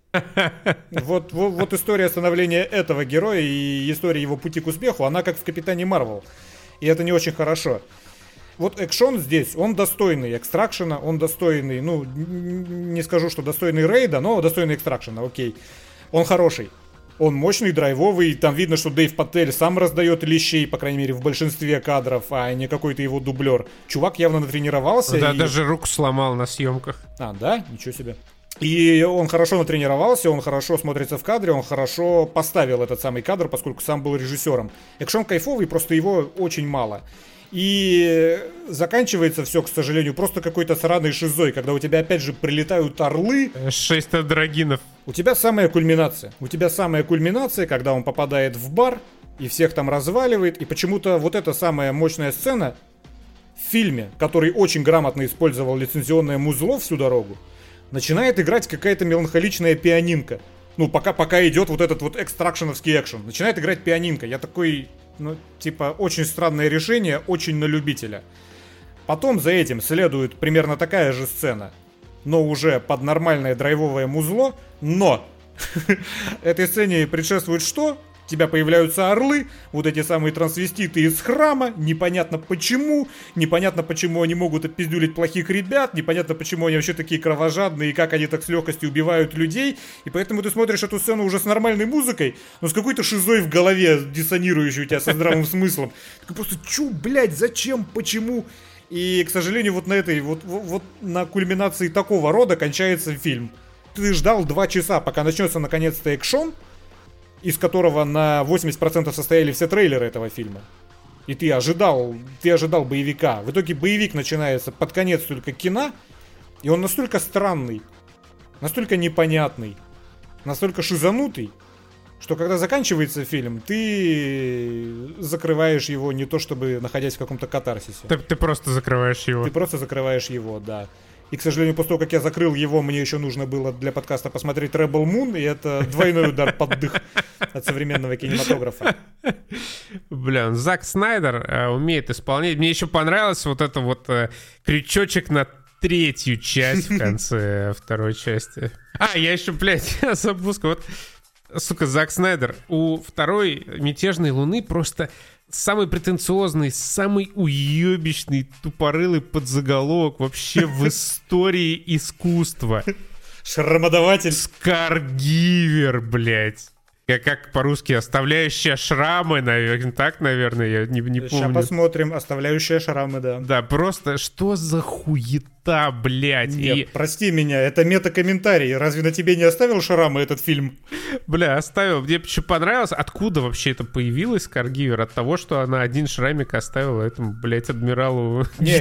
[SPEAKER 1] Вот история становления этого героя и история его пути к успеху, она как в Капитане Марвел. И это не очень хорошо. Вот экшон здесь, он достойный экстракшена, он достойный, ну, не скажу, что достойный рейда, но достойный экстракшена, окей. Он хороший. Он мощный, драйвовый, там видно, что Дэйв Патель сам раздает лещей, по крайней мере, в большинстве кадров, а не какой-то его дублер. Чувак явно натренировался.
[SPEAKER 2] Да, даже руку сломал на съемках.
[SPEAKER 1] А, да? Ничего себе. И он хорошо натренировался, он хорошо смотрится в кадре, он хорошо поставил этот самый кадр, поскольку сам был режиссером. Экшон кайфовый, просто его очень мало. И заканчивается все, к сожалению, просто какой-то сраной шизой, когда у тебя опять же прилетают орлы.
[SPEAKER 2] 6 андрогинов.
[SPEAKER 1] У тебя самая кульминация. Когда он попадает в бар и всех там разваливает. И почему-то вот эта самая мощная сцена в фильме, который очень грамотно использовал лицензионное музло всю дорогу, начинает играть какая-то меланхоличная пианинка. Ну, пока идет вот этот вот экстракшеновский экшен. Начинает играть пианинка. Я такой... Ну, типа, очень странное решение, очень на любителя. Потом за этим следует примерно такая же сцена. но уже под нормальное драйвовое музло, но этой сцене предшествует что? У тебя появляются орлы, вот эти самые трансвеститы из храма, непонятно почему они могут отпиздюлить плохих ребят, непонятно почему они вообще такие кровожадные, и как они так с легкостью убивают людей, и поэтому ты смотришь эту сцену уже с нормальной музыкой, но с какой-то шизой в голове, диссонирующей у тебя со здравым смыслом. Ты просто, чё, блядь, зачем, почему? И, к сожалению, вот на этой, вот на кульминации такого рода кончается фильм. Ты ждал 2 часа, пока начнется наконец-то экшон, из которого на 80% состояли все трейлеры этого фильма. И ты ожидал боевика. В итоге боевик начинается под конец только кино, и он настолько странный, настолько непонятный, настолько шизанутый, что когда заканчивается фильм, ты закрываешь его не то чтобы находясь в каком-то катарсисе.
[SPEAKER 2] Ты просто закрываешь его.
[SPEAKER 1] Ты просто закрываешь его, да. И, к сожалению, после того, как я закрыл его, мне еще нужно было для подкаста посмотреть Rebel Moon, и это двойной удар под дых от современного кинематографа.
[SPEAKER 2] Бля, Зак Снайдер умеет исполнять. Мне еще понравился вот это вот крючочек на 3-ю часть в конце 2-й части. Я еще, блядь, я забыл сказать. Вот, сука, Зак Снайдер у 2-й «Мятежной Луны» просто... самый претенциозный, самый уебищный, тупорылый подзаголовок вообще в истории искусства.
[SPEAKER 1] Шрамодаватель.
[SPEAKER 2] Скаргивер, блядь. Как по-русски, оставляющая шрамы, наверное, так, наверное, я не помню.
[SPEAKER 1] Сейчас посмотрим, оставляющая шрамы, да.
[SPEAKER 2] Да, просто что за хуета, блядь.
[SPEAKER 1] Нет, прости меня, это мета-комментарий. Разве на тебе не оставил шрамы этот фильм?
[SPEAKER 2] Бля, оставил. Мне почему понравилось. Откуда вообще это появилось, Скаргивер? От того, что она один шрамик оставила этому, блядь, адмиралу.
[SPEAKER 1] Не,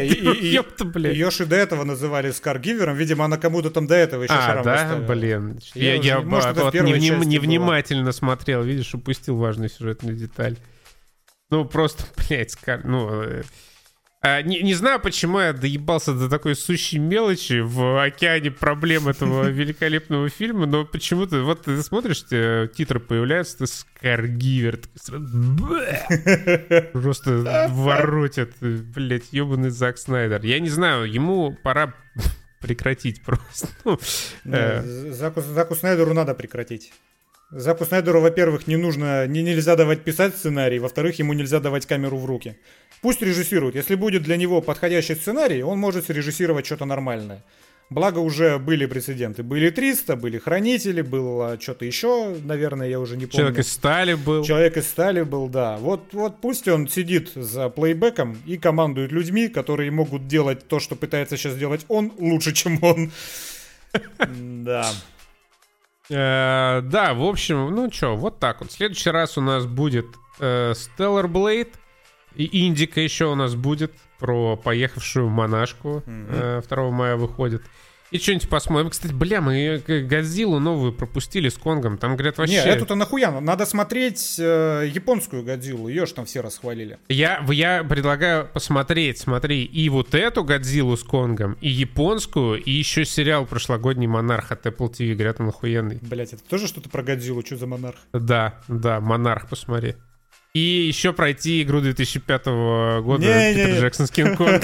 [SPEAKER 1] ее же до этого называли Скаргивером. Видимо, она кому-то там до этого еще шрамы оставила.
[SPEAKER 2] Блин. Я невнимательно смотрел, видишь, упустил важную сюжетную деталь. Ну, просто, блядь, не знаю, почему я доебался до такой сущей мелочи в океане проблем этого великолепного фильма, но почему-то, вот ты смотришь, титры появляются, ты Скаргивер, просто воротит, блядь, ебаный Зак Снайдер. Я не знаю, ему пора прекратить просто.
[SPEAKER 1] Заку Снайдеру надо прекратить. Заку Снайдеру, во-первых, нельзя давать писать сценарий, во-вторых, ему нельзя давать камеру в руки. Пусть режиссирует. Если будет для него подходящий сценарий, он может срежиссировать что-то нормальное. Благо уже были прецеденты. Были 300, были Хранители, было что-то еще, наверное, я уже не помню.
[SPEAKER 2] Человек из стали был.
[SPEAKER 1] Человек из стали был, да. Вот пусть он сидит за плейбеком и командует людьми, которые могут делать то, что пытается сейчас делать он, лучше, чем он. Да.
[SPEAKER 2] Да, в общем, ну что, вот так вот. В следующий раз у нас будет Stellar Blade. И Индика еще у нас будет про поехавшую монашку. 2 мая выходит. И что-нибудь посмотрим. Кстати, бля, мы Годзиллу новую пропустили с Конгом. Там, говорят, вообще...
[SPEAKER 1] Не, эту-то нахуя? Надо смотреть японскую Годзиллу. Ее ж там все расхвалили.
[SPEAKER 2] Я предлагаю посмотреть, смотри, и вот эту Годзиллу с Конгом, и японскую, и еще сериал прошлогодний «Монарх» от Apple TV. Говорят, он охуенный.
[SPEAKER 1] Блять, это тоже что-то про Годзиллу? Что за Монарх?
[SPEAKER 2] Да, «Монарх», посмотри. И еще пройти игру 2005 года Питер Джексон с Кинг-Конг.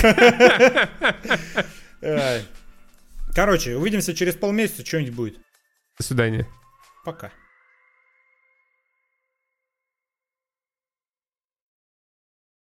[SPEAKER 1] Короче, увидимся через полмесяца, что-нибудь будет.
[SPEAKER 2] До свидания.
[SPEAKER 1] Пока.